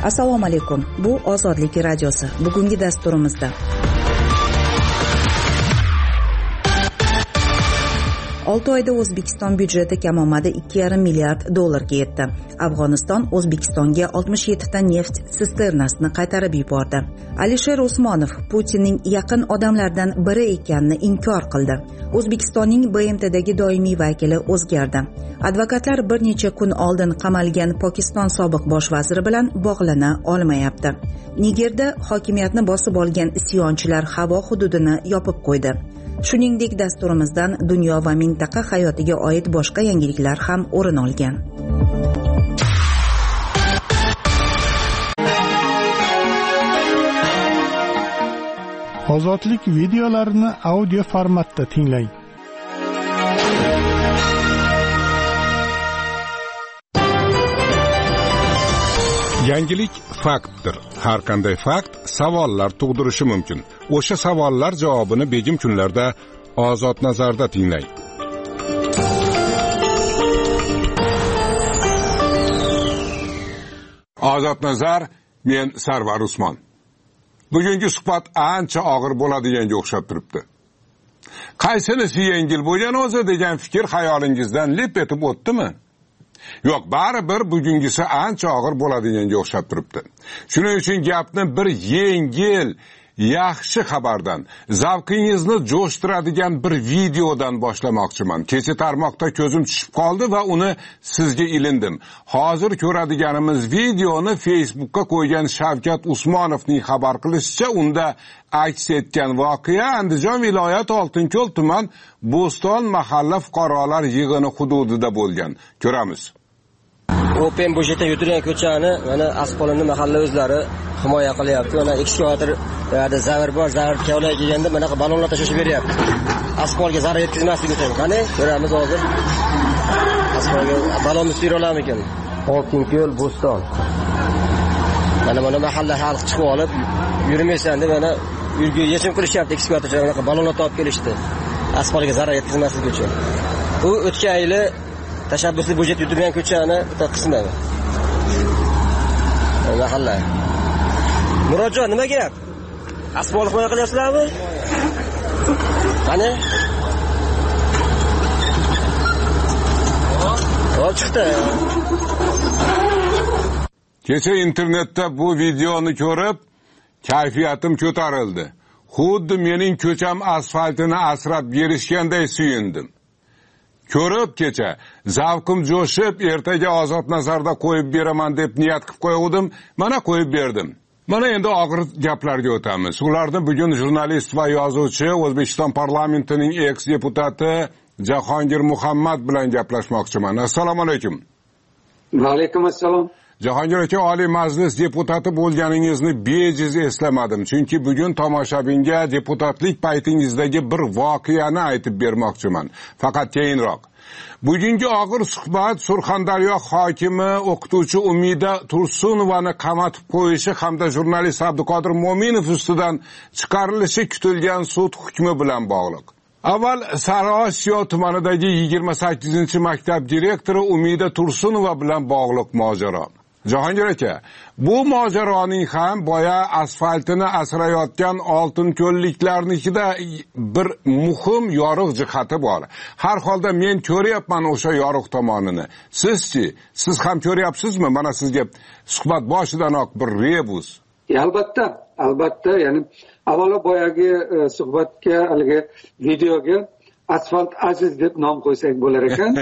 Assalomu alaykum. Bu Ozodlik radiosi. Bugungi dasturimizda 6 oyda O'zbekiston byudjeti kamomadi 2,5 milliard dollarga yetdi. Afg'oniston O'zbekistonga 67 ta neft sisternasini qaytarib yubordi. Alisher Usmonov Putinning yaqin odamlaridan biri ekanini inkor qildi. O'zbekistonning BMTdagi doimiy vakili o'zgardi. Advokatlar bir necha kun oldin qamalgan Pokiston sobiq bosh vaziri bilan bog'lana olmayapti. Nigerda hokimiyatni bosib olgan isyonchilar havo hududini yopib qo'ydi. Shuningdek, dasturimizdan dunyo va mintaqa hayotiga oid boshqa yangiliklar ham o'rin olgan. Ozodlik videolarini audio formatda tinglang. Yangilik faktdir. Har qanday fakt savollar tug'dirishi mumkin. O'sha savollar javobini begim kunlarda Ozod nazarda tinglang. Ozod nazar, men Sarvar Usmon. Bugungi suhbat ancha og'ir bo'ladiganga o'xshab turibdi. Qaysinisi yengil bo'lgan o'zi degan fikr xayolingizdan lip etib o'tdimi? Yo'q, baribir bugungisi ancha og'ir bo'ladiganga o'xshab turibdi. Shuning uchun gapni bir yengil, yaxshi xabardan, zavqingizni jo'shtiradigan bir videodan boshlamoqchiman. Kecha tarmoqda ko'zim tushib qoldi va uni sizga ilindim. Hozir ko'radiganimiz videoni Facebookka qo'ygan Shavkat Usmonovning xabar qilishicha, unda aks etgan voqea Andijon viloyat Oltinko'l tuman Bo'ston mahalla fuqarolar yig'ini hududida bo'lgan. Ko'ramiz. Open bo'shata yutilgan ko'chani mana Asqolinning mahalla o'zlari himoya qilyapti. Mana ekskavator yo'da zarar bor, zarar kavlay kelganda mana balonlar tashib beryapti. Asqolga zarar yetkazmaslik uchun. Qani ko'ramiz hozir. Asqolga balon suyra olarmikan? Oltinko'l Bo'ston. Mana mahalla xalq chiqib olib yurmaysan deb mana yurgi yechim qilishyapti ekskavatorchilar balonlar topib kelishdi. Asqolga zarar yetkazmaslik uchun. Bu o'tgan yili tashabbusli byudjet yutilgan ko'chani bitta qismi. Mahalla. Murodjon, nima gap? Asfalt himoya qilyapsizlarmi? Qani? Chiqdi. Kecha internetda bu videoni ko'rib, kayfiyatim ko'tarildi. Xuddi mening ko'cham asfaltini asrab berishganday suyundim. Ko'rib kecha zavqim jo'shib, ertaga Ozod nazarda qo'yib beraman deb niyat qilib qo'ygandim, mana qo'yib berdim. Mana endi og'ir gaplarga o'tamiz. Ularda bugun jurnalist va yozuvchi O'zbekiston parlamentining eks-deputati Jahongir Muhammad bilan gaplashmoqchiman. Assalomu alaykum. Va alaykum assalom. Jahongir aka, Oliy Majlis deputati bo'lganingizni bejiz eslamadim. Chunki bugun tomoshabinga deputatlik paytingizdagi bir voqeani aytib bermoqchiman. Faqat keyinroq. Bugungi og'ir suhbat Surxondaryo hokimi o'qituvchi Umida Tursunovani qamatib qo'yishi hamda jurnalist Abduqodir Mo'minov ustidan chiqarilishi kutilgan sud hukmi bilan bog'liq. Avval Sariosiyo tumanidagi 28-maktab direktori Umida Tursunova bilan bog'liq mojaro. Jahongir aka, bu mojaroning ham boya asfaltini asrayotgan oltinko'lliklarnikida bir muhim yorug' jihati bor. Har holda men ko'ryapman o'sha yorug' tomonini. Sizchi, siz ham ko'ryapsizmi? Mana sizga suhbat boshidanoq bir rebus. Albatta, ya'ni avvalo boyagi suhbatga, haligi videoga asfalt aziz deb nom qo'ysak bo'lar ekan.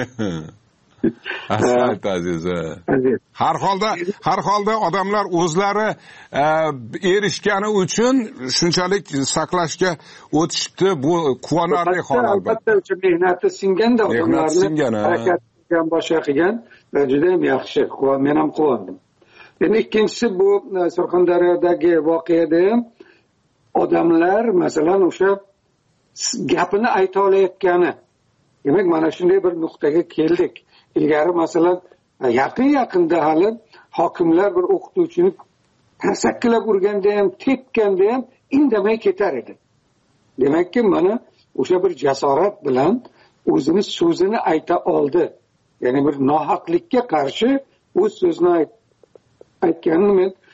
Asfalt azizi. Har holda odamlar o'zlari erishgani uchun shunchalik saqlashga o'tishdi. Bu quvonarli hol albatta. Albatta, mehnati singanda odamlarni harakat qilgan, boshqa qilgan juda ham yaxshi. Men ham quvondim. Endi ikkinchisi, bu Surxondaryodagi voqeada ham odamlar masalan o'sha gapini ayta olayotgani. Demak, mana shunday bir nuqtaga keldik. Ilgari masalan yaqinda hali hokimlar bir o'qituvchini tarsakkilab urganda ham, tepganda ham indamay ketar edi. Demakki, mana o'sha bir jasorat bilan o'zini so'zini ayta oldi. Ya'ni bir nohaqlikka qarshi o'z so'zini aytganini men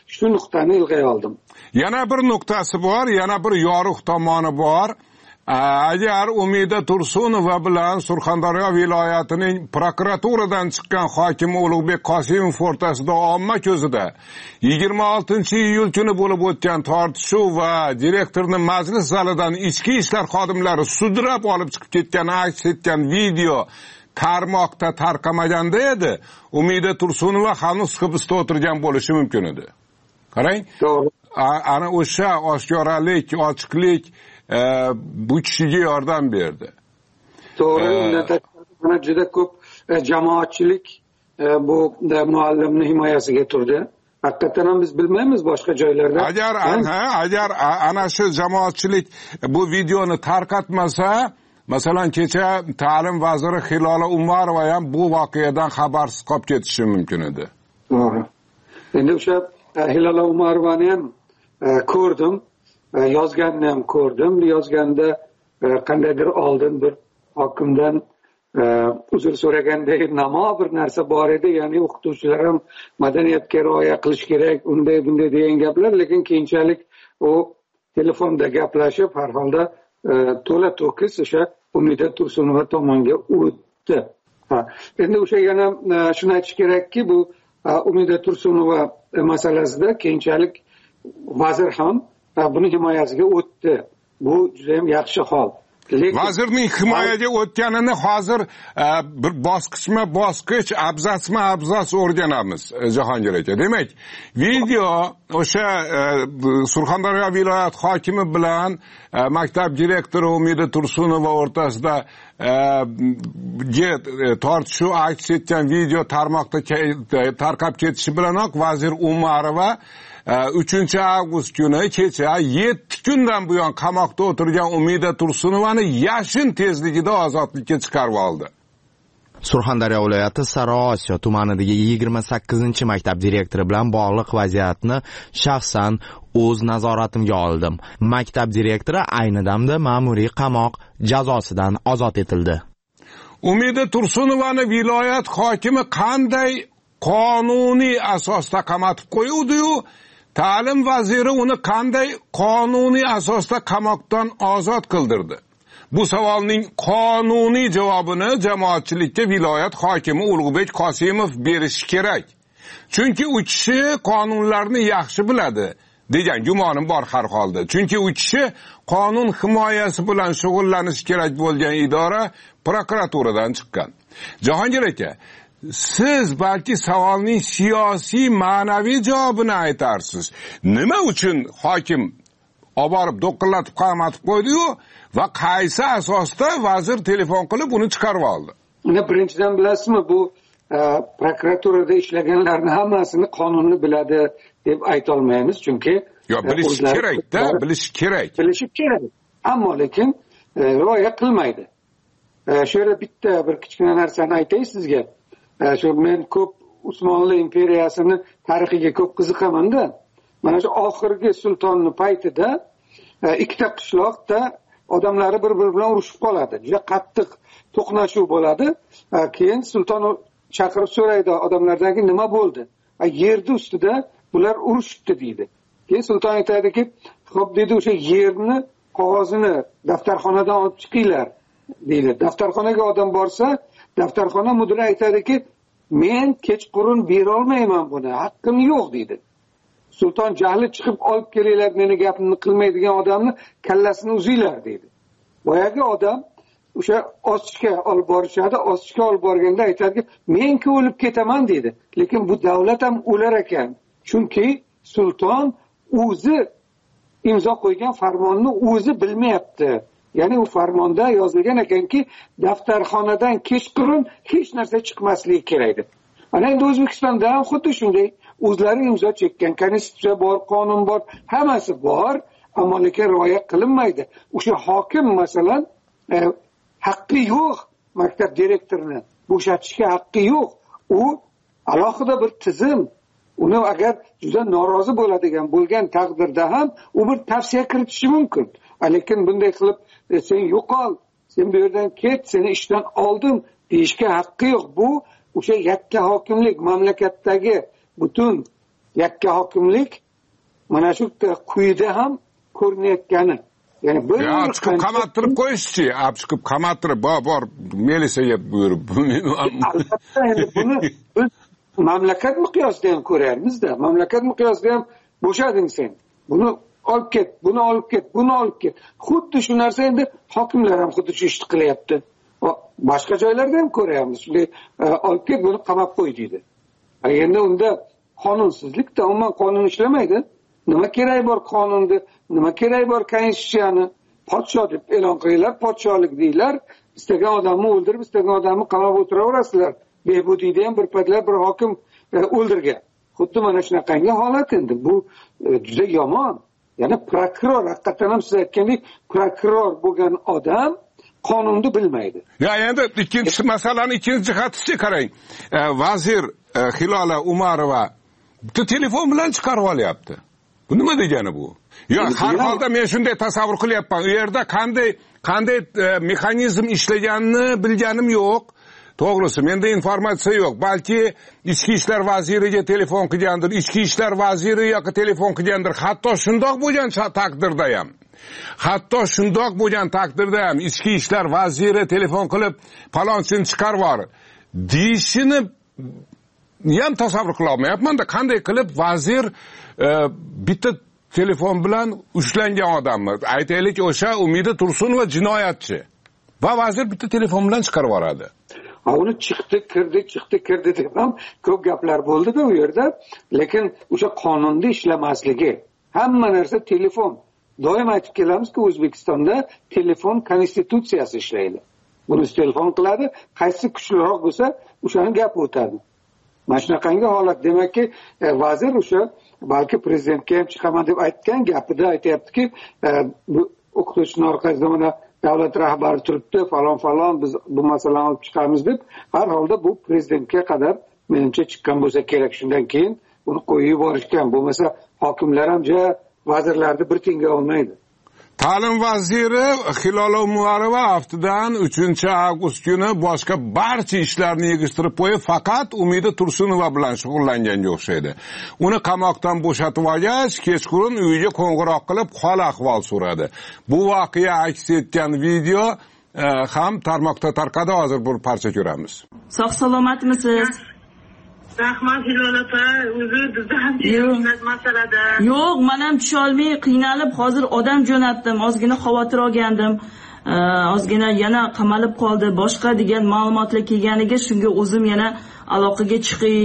shu nuqtani ilg'ay oldim. Yana bir nuqtasi bor, yana bir yorug' tomoni bor. Agar Umida Tursunova bilan Surxondaryo viloyatining prokuraturadan chiqqan hokimi Ulug'bek Qosimov o'rtasida omma ko'zida 26-iyul kuni bo'lib o'tgan tortishuv va direktorning majlis zalidan ichki ishlar xodimlari sudrab olib chiqib ketgani aks etgan video tarmoqda tarqamaganda edi, Umida Tursunova hanuz hibsda o'tirgan bo'lishi mumkin edi. Qarang, ana o'sha oshkoralik, ochiqlik bu kishiga yordam berdi. To'g'ri, unda juda ko'p jamoatchilik bu muallimning himoyasiga turdi. Haqiqatan ham biz bilmaymiz boshqa joylarda. Agar ana shu jamoatchilik bu videoni tarqatmasa, masalan kecha ta'lim vaziri Hilola Umarova ham bu voqeadan xabarsiz qolib ketishi mumkin edi. To'g'ri. Endi o'sha Hilola Umarovani ham ko'rdim. Yozganni ham ko'rdim. Yozganda qandaydir oldin bir hokimdan uzr so'raganday namo bir narsa bor edi. Ya'ni o'qituvchilar ham madaniyatga rioya qilish kerak, unday bunday degan gaplar, lekin keyinchalik u telefonda gaplashib, har holda to'la to'kis o'sha Umida Tursunova tomonga o'tdi. Endi o'sha yana shuni aytish kerakki, bu Umida Tursunova masalasida keyinchalik vazir ham buni himoyasiga o'tdi. Bu juda ham yaxshi hol. Vazirning himoyaga o'tganini hozir bir bosqichma-bosqich, abzasma-abzas o'rganamiz, Jahongir aka. Demak, video o'sha Surxondaryo viloyat hokimi bilan maktab direktori Umida Tursunova o'rtasida tortishuv aks etgan video tarmoqda tarqab ketishi bilanoq vazir Umarova 3-avgust kuni kecha 7 kundan buyon qamoqda o'tirgan Umida Tursunovani yashin tezligida ozodlikka chiqarib oldi. Surxondaryo viloyati Sariosiyo tumanidagi 28-maktab direktori bilan bog'liq vaziyatni shaxsan o'z nazoratimga oldim. Maktab direktori ayni damda ma'muriy qamoq jazosidan ozod etildi. Umida Tursunovani viloyat hokimi qanday qonuniy asosda qamatib qo'yuvdi-yu, ta'lim vaziri uni qanday qonuniy asosda qamoqdan ozod qildirdi? Bu savolning qonuniy javobini jamoatchilikka viloyat hokimi Ulug'bek Qosimov berishi kerak. Chunki u kishi qonunlarni yaxshi biladi degan gumonim bor har holda. Chunki u kishi qonun himoyasi bilan shug'ullanish kerak bo'lgan idora prokuraturadan chiqqan. Jahongir aka, siz balki savolning siyosiy ma'naviy javobini aytarsiz. Nima uchun hokim oborib do'qillatib qamatib qo'ydi-yu va qaysi asosda vazir telefon qilib uni chiqarib oldi? Uni birinchidan bilasizmi, bu prokuraturada ishlaganlarning hammasini qonunni biladi deb ayta olmaymiz, chunki bilish kerak-da, bilish kerak. Bilishi kerak. Ammo lekin rioya qilmaydi. Shu yerda bitta bir kichkina narsani aytay sizga. Shu men ko'p Usmonli imperiyasini tarixiga ko'p qiziqaman-da. Mana shu oxirgi sultonning paytida ikkita qishloqda odamlari bir-biri bilan urushib qoladi. Juda qattiq to'qnashuv bo'ladi. Keyin sulton chaqirib so'raydi odamlardan, nima bo'ldi? Yerni ustida bular urushibdi deydi. Keyin sulton aytadiki, "Xo'p" deydi, "o'sha yerni qog'ozini daftarxonadan olib chiqinglar" deydi. Daftarxonaga odam borsa, daftarxona mudiri aytadiki, "Men kechqurun bera olmayman buni, haqqim yo'q" deydi. Sulton jahli chiqib, "Olib kelinglar, meni gapimni qilmaydigan odamni kallasini uzinglar" deydi. Boyagi odam o'sha osishga olib borishadi, osishga olib borganda aytadiki, "Men-ku o'lib ketaman" deydi. Lekin bu davlat ham o'lar ekan. Chunki sulton o'zi imzo qo'ygan farmonni o'zi bilmayapti. Ya'ni u farmonda yozilgan ekanki, daftarxonadan kechqurun hech narsa chiqmasligi kerak deb. Mana endi O'zbekistonda ham xuddi shunday o'zlari imzo chekkan konstitutsiya bor, qonun bor, hammasi bor, ammo lekin rioya qilinmaydi. O'sha hokim masalan haqqi yo'q maktab direktorini bo'shatishga haqqi yo'q. U alohida bir tizim. Uni agar juda norozi bo'lgan taqdirda ham u bir tavsiya kiritishi mumkin. Lekin bunday qilib sen yo'qol, sen bu yerdan ket, seni ishdan oldim deyishga haqqi yo'q. Bu o'sha yakka hokimlik, mamlakatdagi butun yakka hokimlik mana shu quyida ham ko'rinayotgani. Ya'ni bir chiqib qamattirib qo'yishchi, chiqib qamattirib bor militsiyaga buyurib. Albatta endi buni biz mamlakat miqyosida ham ko'ryapmiz-da. Mamlakat miqyosida ham bo'shading sen. Buni olib ket, buni olib ket, buni olib ket. Xuddi shu narsa endi hokimlar ham xuddi shu ishni qilyapti. Boshqa joylarda ham ko'ryapmiz. Shunday olib ket, buni qamab qo'y deydi. Endi unda qonunsizlikda umuman qonun ishlamaydi. Nima kerak bor qonunni, nima kerak bor konstitutsiyani? Podshoh deb e'lon qilinglar, podshohlik deylar. Istagan odamni o'ldirib, istagan odamni qamab o'tiraverasizlar. Behbudiyda ham bir paytlar bir hokim o'ldirgan. Xuddi mana shunaqangi holat endi. Bu juda yomon. Ya'ni prokuror, haqiqatan ham siz aytgandek, prokuror bo'lgan odam qonunni bilmaydi. Endi ikkinchi masalani ikkinchi jihatiga qarang. Vazir Hilola Umarova bitta telefon bilan chiqarib olyapti. Bu nima degani bu? Har holda men shunday tasavvur qilyapman. U yerda qanday mexanizm ishlaganini bilganim yo'q. To'g'risi, menda informatsiya yo'q. Balki ichki ishlar vaziriga telefon qilgandir, ichki ishlar vaziri yoki telefon qilgandir. Hatto shundoq bo'lgan taqdirda ham ichki ishlar vaziri telefon qilib palonchini chiqarib yubor deyishini ham tasavvur qila olmayapman-da. Qanday qilib vazir bitta telefon bilan ushlangan odammi? Aytaylik, o'sha Umida Tursunova jinoyatchi. Va vazir bitta telefon bilan chiqarib yuboradi. Uni chiqdi, kirdi deb ham ko'p gaplar bo'ldi-da u yerda. Lekin o'sha qonunda ishlamasligi, hamma narsa telefon. Doim aytib kelamizki, O'zbekistonda telefon konstitutsiyasi ishlaydi. Buni telefon qiladi, qaysi kuchliroq bo'lsa, o'shani gapi o'tadi. Mana shunaqangi holat. Demakki, vazir o'sha balki prezidentga ham chiqaman deb aytgan gapida aytayaptiki, bu o'qituvchining orqasida mana davlat rahbari turibdi, falon biz bu masalani olib chiqamiz deb, har holda bu prezidentga qadar menimcha chiqqan bo'lsa kerak. Shundan keyin uni qo'yib yuborishgan. Bo'lmasa hokimlar ham vazirlarni bir tenga olmaydi. Ta'lim vaziri Hilola Umarova haftadan 3-avgust kuni boshqa barcha ishlarni yig'ishtirib qo'yib, faqat Umida Tursunova bilan shug'ullanganga o'xshaydi. Uni qamoqdan bo'shatib olgach, kechqurun uyiga qo'ng'iroq qilib, hol ahvol so'radi. Bu voqea aks etgan video ham tarmoqda tarqadi. Hozir bir parcha ko'ramiz. Sog' salomatmisiz? Rahmat Hilola opa, o'zi bizda ham masalada. Yo'q, men ham tusha olmay qiynalib, hozir odam jo'natdim. Ozgina xavotir olgandim. Ozgina yana qamalib qoldi, boshqa degan ma'lumotlar kelganiga shunga o'zim yana aloqaga chiqay,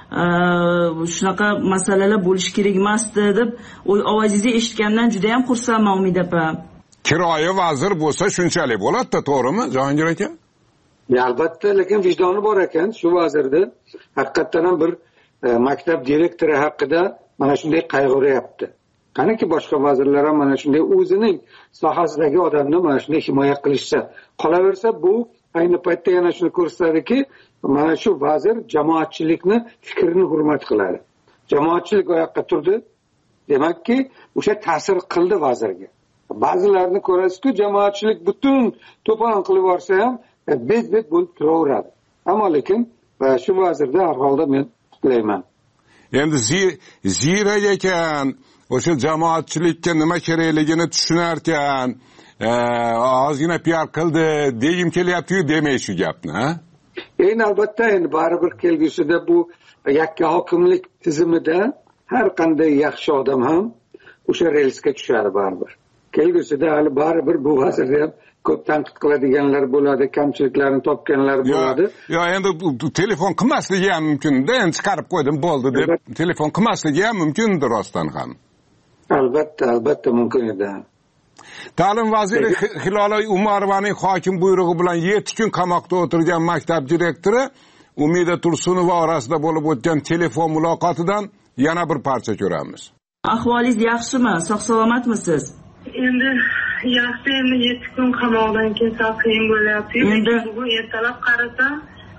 shunaqa masalalar bo'lish kerak emasdi deb ovozingizni eshitgandan juda ham xursandman Umida opa. Kiroyi vazir bo'lsa shunchalik bo'ladi-da, to'g'rimi, Jahongir aka? Albatta, lekin vijdoni bor ekan shu vazirda. Haqiqatan ham bir maktab direktori haqida mana shunday qayg'uryapti. Qaniki boshqa vazirlar ham mana shunday o'zining sohasidagi odamni mana shunday himoya qilishsa, qolaversa bu ayni paytda yana shuni ko'rsatadiki, mana shu vazir jamoatchilikni fikrini hurmat qiladi. Jamoatchilik oyoqqa turdi, demakki, o'sha ta'sir qildi vazirga. Ba'zilarni ko'rasiz-ku, jamoatchilik butun to'polon qilib borsa ham bet bo'lib turaveradi. Ammo lekin shu vazirda har holda men tutlayman. Endi ziyrak ekan, o'sha jamoatchilikka nima kerakligini tushunar ekan, ozgina PR qildi degim kelyapti-yu, demay shu gapni, ha? Albatta, endi baribir kelgusida bu yakka hokimlik tizimida har qanday yaxshi odam ham o'sha relsga tushadi baribir. Kelgusida hali baribir bu vazirda ham ko'p tanqid qiladiganlar bo'ladi, kamchiliklarni topganlar bo'ladi. Endi telefon qilmasligi ham mumkin-da, endi chiqarib qo'ydim bo'ldi deb telefon qilmasligi ham mumkindir rostdan ham. Albatta mumkin edi. Ta'lim vaziri Hilola Umarovaning hokim buyrug'i bilan 7 kun qamoqda o'tirgan maktab direktori Umida Tursunova orasida bo'lib o'tgan telefon muloqotidan yana bir parcha ko'ramiz. Ahvolingiz yaxshimi? Sog' salomatmisiz? Endi yaxshi, endi 7 kun qamoqdan keyin sal qiyin bo'lyapti. Endi bugun ertalab qarasam,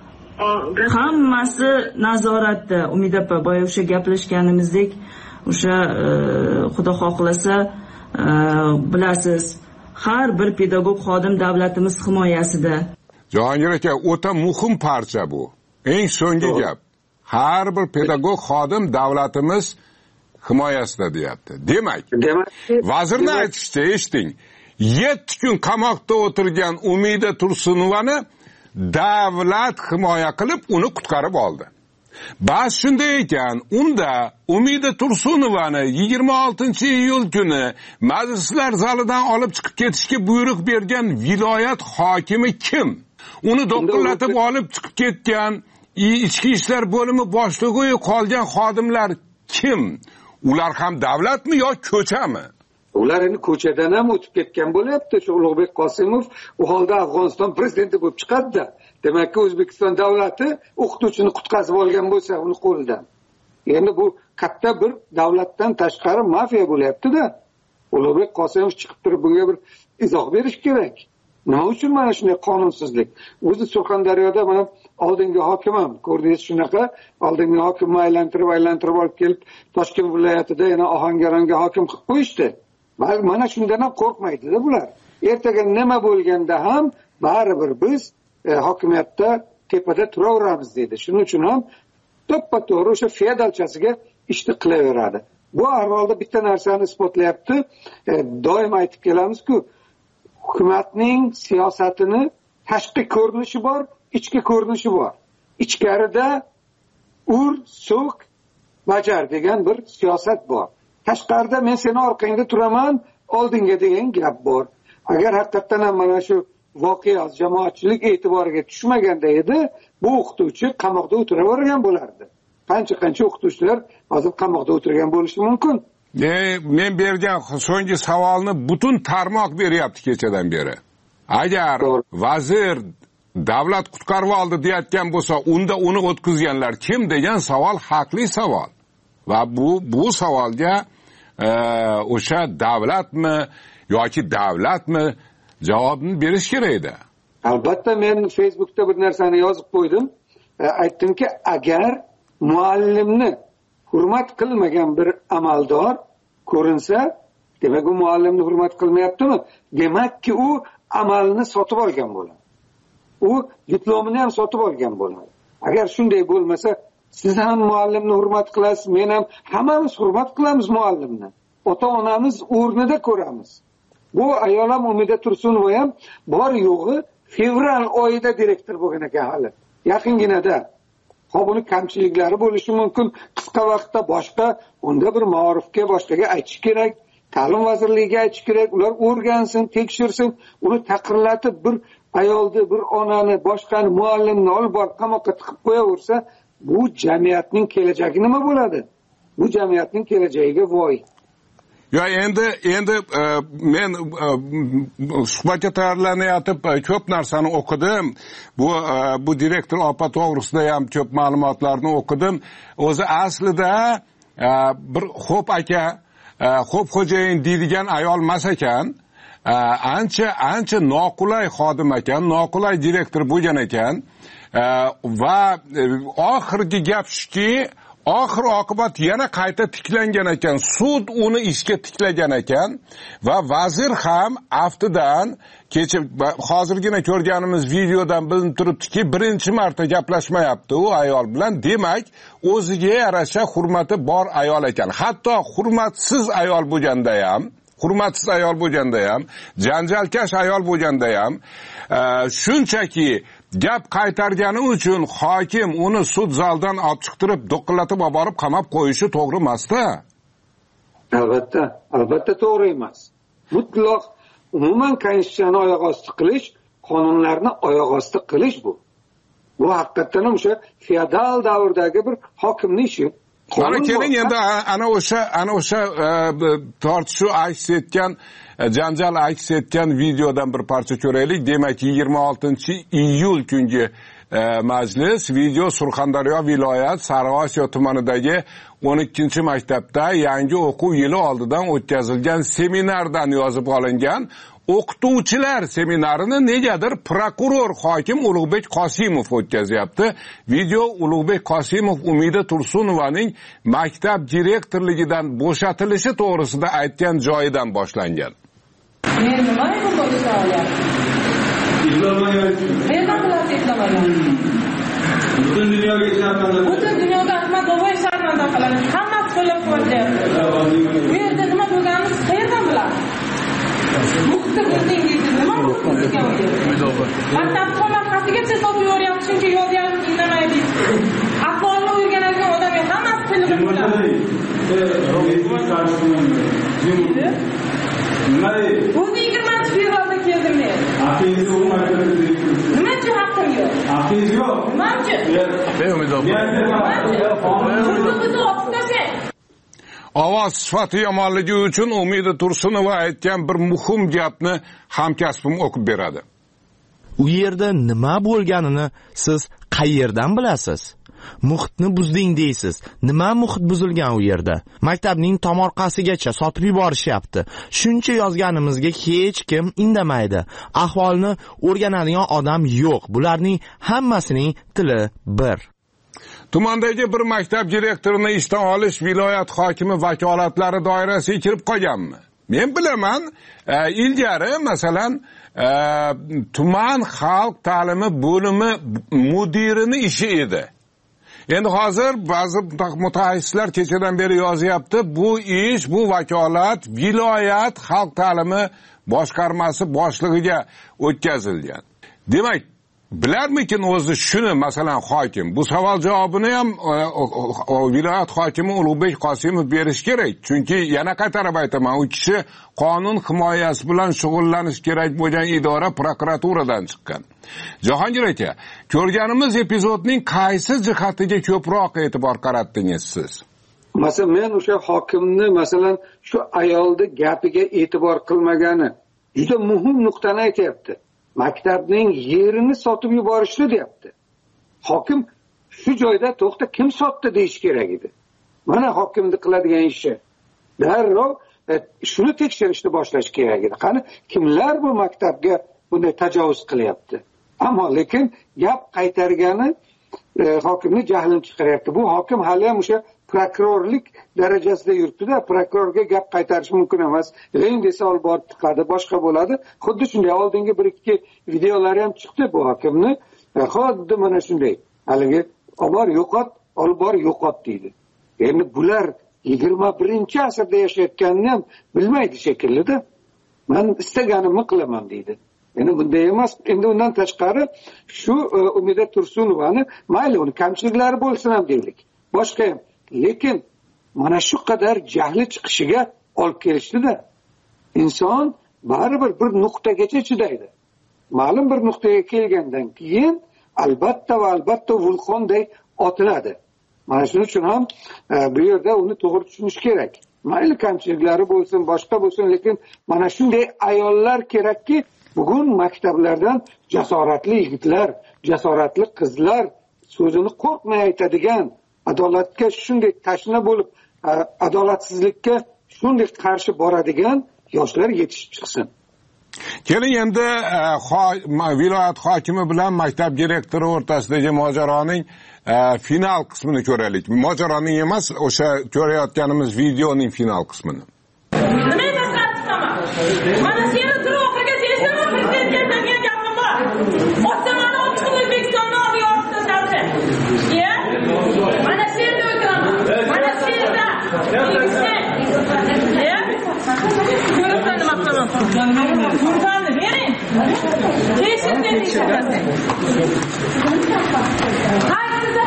hammasi nazoratda. Umida opa, boya o'sha gaplashganimizdek, o'sha xudo xohlasa, bilasiz, har bir pedagog xodim davlatimiz himoyasida. Jahongir aka, o'ta muhim parcha bu. Eng so'nggi gap. Har bir pedagog xodim davlatimiz himoyasida deyapti. Demak, vazirni aytishicha, eshiting, 7 kun qamoqda o'tirgan Umida Tursunovani davlat himoya qilib, uni qutqarib oldi. Ba'zi shunday ekan, unda Umida Tursunovani 26-iyul kuni majlislar zalidan olib chiqib ketishga buyruq bergan viloyat hokimi kim? Uni do'qillatib olib chiqib ketgan ichki ishlar bo'limi boshlig'i qolgan xodimlar kim? Ular ham davlatmi yo ko'chami? Ular endi ko'chadan ham o'tib ketgan bo'lyapti. Shu Ulug'bek Qosimov u holda Afg'oniston prezidenti bo'lib chiqadi-da. Demakki, O'zbekiston davlati o'qituvchini qutqazib olgan bo'lsa, uni qo'lidan. Endi bu katta bir davlatdan tashqari mafiya bo'lyapti-da. Ulug'bek Qosimov chiqib turib bunga bir izoh berish kerak. Nima uchun mana shunday qonunsizlik? O'zi Surxondaryoda mana oldingi hokim ham ko'rdingiz shunaqa, oldingi hokimni aylantirib olib kelib Toshkent viloyatida yana Ohangaronga hokim qilib qo'yishdi. Mana shundan ham qo'rqmaydi-da bular. Ertaga nima bo'lganda ham baribir biz hokimiyatda tepada turaveramiz dedi. Shuning uchun ham to'ppa-to'g'ri o'sha feodalchasiga ishni qilaveradi. Bu ahvolda bitta narsani isbotlayapti. Doim aytib kelamiz-ku, hukumatning siyosatini tashqi ko'rinishi bor, ichki ko'rinishi bor. Ichkarida ur, so'k, bajar degan bir siyosat bor. Tashqarida men seni orqangda turaman, oldinga degan gap bor. Agar haqiqatan ham mana shu voqea jamoatchilik e'tiboriga tushmaganda edi, bu o'qituvchi qamoqda o'tiravergan bo'lardi. Qancha o'qituvchilar hozir qamoqda o'tirgan bo'lishi mumkin. Men bergan so'nggi savolni butun tarmoq beryapti kechadan beri. Agar vazir davlat qutqarib oldi deyotgan bo'lsa, unda uni o'tkazganlar kim degan savol haqli savol. Va bu savolga o'sha davlatmi yoki davlatmi javobni berish kerak edi. Albatta men Facebookda bir narsani yozib qo'ydim. Aytdimki, agar muallimni hurmat qilmagan bir amaldor ko'rinsa, demak u muallimni hurmat qilmayaptimi? Demakki u amalni sotib olgan bo'ladi. U diplomini ham sotib olgan bo'ladi. Agar shunday bo'lmasa, siz ham muallimni hurmat qilasiz, men ham, hammamiz hurmat qilamiz muallimni. Ota-onamiz o'rnida ko'ramiz. Bu ayol ham Umida Tursunova ham bor yo'g'i fevral oyida direktor bo'lgan ekan hali. Yaqinginada. Buni kamchiliklari bo'lishi mumkin. Qisqa vaqtda boshqa, unda bir ma'rifga boshqaga aytish kerak. Ta'lim vazirligiga aytish kerak. Ular o'rgansin, tekshirsin. Uni taqirlatib bir ayolni, bir onani, boshqani muallimni olib borib qamoqqa tiqib qo'yaversa, bu jamiyatning kelajagi nima bo'ladi? Bu jamiyatning kelajagiga voy. Ya endi men suhbatga tayyorlanayotib ko'p narsani o'qidim. Bu direktor opa to'g'risida ham ko'p ma'lumotlarni o'qidim. O'zi aslida bir xo'p aka, xo'p xo'jayin deydigan ayol emas ekan. Ancha noqulay xodim ekan, noqulay direktor bo'lgan ekan. Va oxirgi gap shuki, oxir oqibat yana qayta tiklangan ekan. Sud uni ishga tiklagan ekan va vazir ham aftidan hozirgina ko'rganimiz videodan bilinib turibdiki, birinchi marta gaplashmayapti u ayol bilan. Demak, o'ziga yarasha hurmati bor ayol ekan. Hatto hurmatsiz ayol bo'lganda ham, janjalkash ayol bo'lganda ham shunchaki gap qaytargani uchun hokim uni sud zaldan olib chiqtirib, do'qillatib olib borib qamab qo'yishi to'g'ri emas-da. Albatta to'g'ri emas. Mutlaq umuman konstitutsiyani oyoq osti qilish, qonunlarni oyoq osti qilish bu. Bu haqiqatan ham o'sha feodal davrdagi bir hokimning ishi. Mana keling endi ana o'sha tortishuv aks etgan, janjal aks etgan videodan bir parcha ko'raylik. Demak, 26-iyul kungi majlis video Surxondaryo viloyat Sariosiyo tumanidagi 12-maktabda yangi o'quv yili oldidan o'tkazilgan seminardan yozib olingan. O'qituvchilar seminarini negadir prokuror hokim Ulug'bek Qosimov o'tkazyapti. Video Ulug'bek Qosimov Umida Tursunovaning maktab direktorligidan bo'shatilishi to'g'risida aytgan joyidan boshlangan. Men nima aytib bo'lsam? Butun dunyoga sharmanda qiladi. Hammasi qo'llab-quvvatlayapti. Bu yerda nima bo'lganini qayerdan bilasiz? Muxtir o'zing deysiz, nima muxtir degan u yerda? Maktab tomorqasigacha sotib yuboryapti, shuncha yozyapti, indamaydi. Ahvolni o'rganadigan odamga hammasi tilg'in bo'ladi. O'zi 20-fevralda keldim men. Aqingiz u maktabda direktor. Nimachi haqqim yo'q? Aqingiz yo'q. Nimachi? Ovoz sifati yomonligi uchun Umida Tursunova aytgan bir muhim gapni hamkasbim o'qib beradi. U yerda nima bo'lganini siz qayerdan bilasiz? Muhitni buzding deysiz. Nima muhit buzilgan u yerda? Maktabning tomorqasigacha sotib yuborishyapti. Shuncha yozganimizga hech kim indamaydi. Ahvolni o'rganadigan odam yo'q. Bularning hammasining tili bir. Tumandagi bir maktab direktorini ishdan olish viloyat hokimi vakolatlari doirasiga kirib qolganmi? Men bilaman, ilgari masalan tuman xalq ta'limi bo'limi mudirining ishi edi. Endi hozir ba'zi mutaxassislar kechadan beri yozyapti, bu ish, bu vakolat viloyat xalq ta'limi boshqarmasi boshlig'iga o'tkazilgan. Demak, bilarmikin o'zi shuni masalan hokim? Bu savol javobini ham viloyat hokimi Ulug'bek Qosimov berish kerak. Chunki yana qaytarib aytaman, u kishi qonun himoyasi bilan shug'ullanish kerak bo'lgan idora prokuraturadan chiqqan. Jahongir aka, ko'rganimiz epizodning qaysi jihatiga ko'proq e'tibor qaratdingiz siz? Masalan, men o'sha hokimni masalan shu ayolni gapiga e'tibor qilmagani juda muhim nuqtani aytyapti. Maktabning yerini sotib yuborishdi deyapti. Hokim shu joyda to'xta, kim sotdi deyish kerak edi. Mana hokimning qiladigan ishi. Darrov shuni tekshirishni boshlash kerak edi. Qani kimlar bu maktabga bunday tajovuz qilyapti? Ammo lekin gap qaytargani hokimni jahlini chiqaryapti. Bu hokim hali ham o'sha prokurorlik darajasida yuribdi-da, prokurorga gap qaytarish mumkin emas. Eng desa olib borib tiqadi, boshqa bo'ladi. Xuddi shunday oldingi bir ikki videolari ham chiqdi bu hokimni. Xuddi mana shunday. Haligi olib yo'qot, olib bor yo'qot deydi. Endi bular 21-asrda yashayotganini ham bilmaydi shekilli-da. Men istaganimni qilaman deydi. Endi bunday emas. Endi undan tashqari shu Umida Tursunovani mayli uni kamchiliklari bo'lsin ham deylik. Boshqa ham. Lekin mana shu qadar jahli chiqishiga olib kelishdi-da. Inson baribir bir nuqtagacha chidaydi. Ma'lum bir nuqtaga kelgandan keyin albatta va albatta vulqonday otiladi. Mana shuning uchun ham bu yerda uni to'g'ri tushunish kerak. Mayli kamchiliklari bo'lsin, boshqa bo'lsin, lekin mana shunday ayollar kerakki, bugun maktablardan jasoratli yigitlar, jasoratli qizlar, so'zini qo'rqmay aytadigan, adolatga shunday tashna bo'lib, adolatsizlikka shunday qarshi boradigan yoshlar yetishib chiqsin. Keling endi viloyat hokimi bilan maktab direktori o'rtasidagi mojaroning final qismini ko'raylik. Mojaroning emas, o'sha ko'rayotganimiz videoning final qismini. Nima tasdiqlaman? Mana seni turoqqa tezlama prezidentga bergan gapim bor. Otsamani ochiq O'zbekistonni olib yorib tashladi. Mana seni o'tiraman. Mana seni ko'ribsan nima qilaman? Turfanni bering. Keyin tekshirasan. Qaysida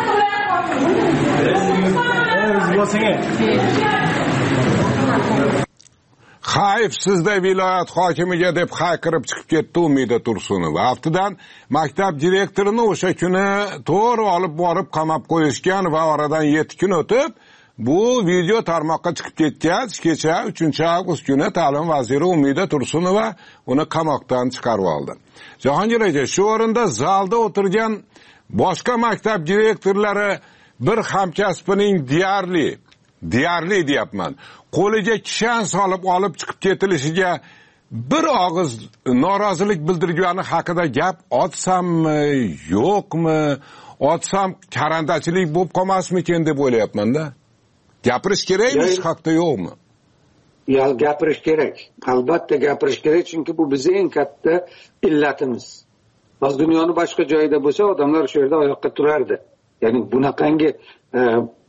Xayf sizda viloyat hokimiga deb hayqirib chiqib ketdi Umida Tursunova. Aftidan maktab direktorini o'sha kuni to'g'ri olib borib qamab qo'yishgan va oradan 7 kun o'tib bu video tarmoqqa chiqib ketgach, kecha 3-avgust kuni ta'lim vaziri Umida Tursunova uni qamoqdan chiqarib oldi. Jahongir aka, shu o'rinda zalda o'tirgan boshqa maktab direktorlari bir hamkasbining deyarli deyapman, qo'liga kishan solib olib chiqib ketilishiga bir og'iz norozilik bildirgani haqida gap otsammi, yo'qmi, otsam karandachilik bo'lib qolmasmikin deb o'ylayapman-da. Gapirish kerakmi, hech haqda yo'qmi? Gapirish kerak. Albatta gapirish kerak, chunki bu bizning eng katta illatimiz. Biz dunyoning boshqa joyida bo'lsa, odamlar shu yerda oyoqqa turardi. Ya'ni bunaqangi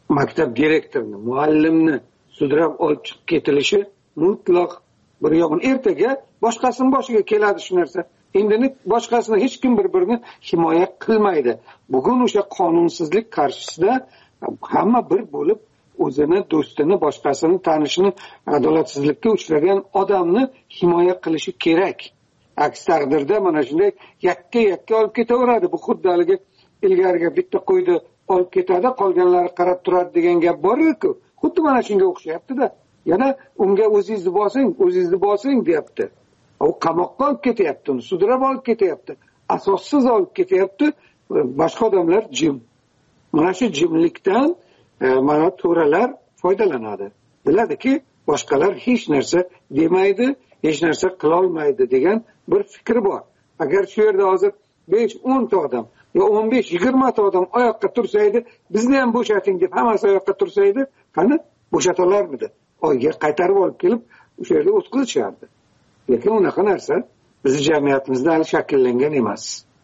maktab direktorini, muallimni sudrab olib chiqib ketilishi mutlaq bir yog'in. Ertaga boshqasining boshiga keladi shu narsa. Endi boshqasini hech kim bir-birini himoya qilmaydi. Bugun o'sha qonunsizlik qarshisida hamma bir bo'lib o'zini, do'stini, boshqasini, tanishini, adolatsizlikka uchragan odamni himoya qilishi kerak. Aks taqdirda mana shunday yakka olib ketaveradi. Bu xuddi haligi ilgariga bitta qo'ydi olib ketadi, qolganlari qarab turadi degan gap bor-ku. Xuddi mana shunga o'xshayapti-da. Yana unga o'zingizni bosing deyapti. U qamoqqa olib ketyapti, uni sudrab olib ketyapti. Asossiz olib ketyapti. Boshqa odamlar jim. Mana shu jimlikdan mana to'ralar foydalanadi. Biladiki, boshqalar hech narsa demaydi, hech narsa qila olmaydi degan bir fikr bor. Agar shu yerda hozir 5-10 ta odam yo 15-20 ta odam oyoqqa tursaydi, bizni ham bo'shating deb hammasi oyoqqa tursaydi, qani bo'shatolarmidi? Oyga qaytarib olib kelib o'sha yerda o'tkazishardi. Lekin unaqa narsa bizning jamiyatimizda hali shakllangan emas.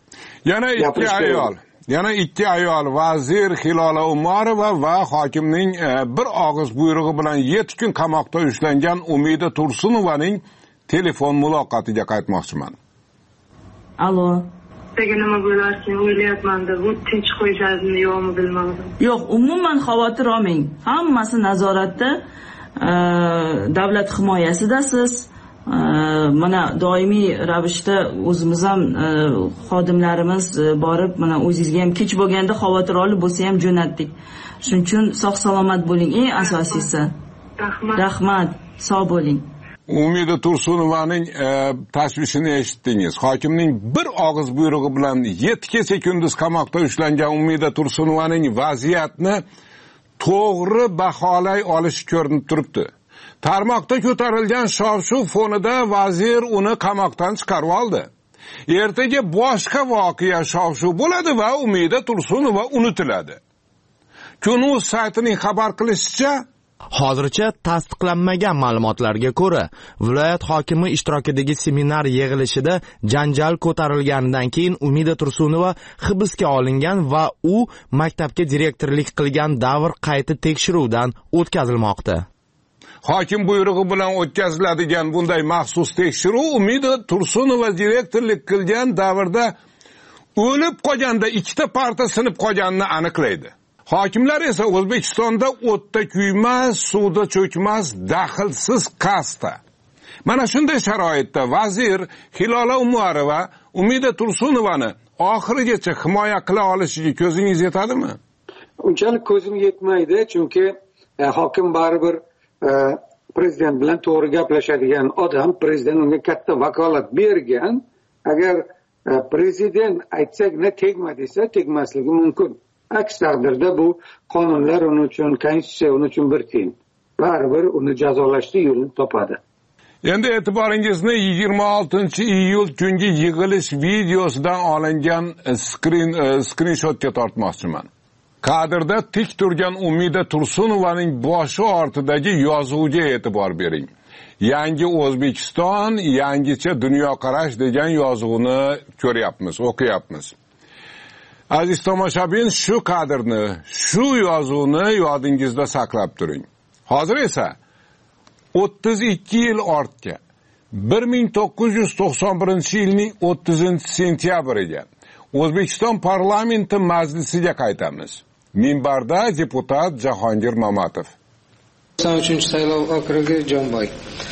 Yana ikki ayol vazir Hilola Umarova va hokimning bir og'iz buyrug'i bilan 7 kun qamoqda ushlangan Umida Tursunovaning telefon muloqotiga qaytmoqchiman. Alo. Nima bo'larkin o'ylayapman-da, bu tinch qo'yishadimi yo'qmi bilmadim. Yo'q, umuman xavotir olmang. Hammasi nazoratda, davlat himoyasidasiz. Mana doimiy ravishda o'zimiz ham xodimlarimiz borib, mana o'zingizga ham kech bo'lganda xavotir olib bo'lsa ham jo'natdik. Shuning uchun sog' salomat bo'ling, eng asosiysi. Rahmat, sog' bo'ling. Umida Tursunovaning tashvishini eshitdingiz. Hokimning bir og'iz buyrug'i bilan 7 kecha kunduz qamoqda ushlangan Umida Tursunovaning vaziyatni to'g'ri baholay olishi ko'rinib turibdi. Tarmoqda ko'tarilgan shov-shuv fonida vazir uni qamoqdan chiqarib oldi. Ertaga boshqa voqea shov-shuv bo'ladi va Umida Tursunova unutiladi. Kun.uz saytining xabar qilishicha, hozircha tasdiqlanmagan ma'lumotlarga ko'ra, viloyat hokimi ishtirokidagi seminar yig'ilishida janjal ko'tarilganidan keyin Umida Tursunova hibsga olingan va u maktabga direktorlik qilgan davr qayta tekshiruvdan o'tkazilmoqda. Hokim buyrug'i bilan o'tkaziladigan bunday maxsus tekshiruv Umida Tursunova direktorlik qilgan davrda o'lib qolganda 2 parta sinib qolganini aniqlaydi. Hokimlar esa O'zbekistonda o'tda kuymas, suvda cho'kmas, daxlsiz kasta. Mana shunday sharoitda vazir Hilola Umarova Umida Tursunovani oxirigacha himoya qila olishiga ko'zingiz yetadimi? Unchalik ko'zim yetmaydi, chunki hokim baribir prezident bilan to'g'ri gaplashadigan odam, prezident unga katta vakolat bergan. Agar prezident aytsagina tegma desa, tegmasligi mumkin. Aks taqdirda bu qonunlar uning uchun, konstitutsiya uning uchun bir tiyin. Baribir uni jazolashni yo'lini topadi. Endi e'tiboringizni 26-iyul kungi yig'ilish videosidan olingan screenshotga tortmoqchiman. Kadrda tik turgan Umida Tursunovaning boshi ortidagi yozuvga e'tibor bering. Yangi O'zbekiston, yangicha dunyoqarash degan yozuvni ko'ryapmiz, o'qiyapmiz. Aziz tomoshabin, shu kadrni, shu yozuvni yodingizda saqlab turing. Hozir esa 32 yil ortga 1991-yilning 30-sentyabriga O'zbekiston parlamenti majlisiga qaytamiz. Minbarda deputat Jahongir Mamatov. 93-saylov okrugi Jonboy.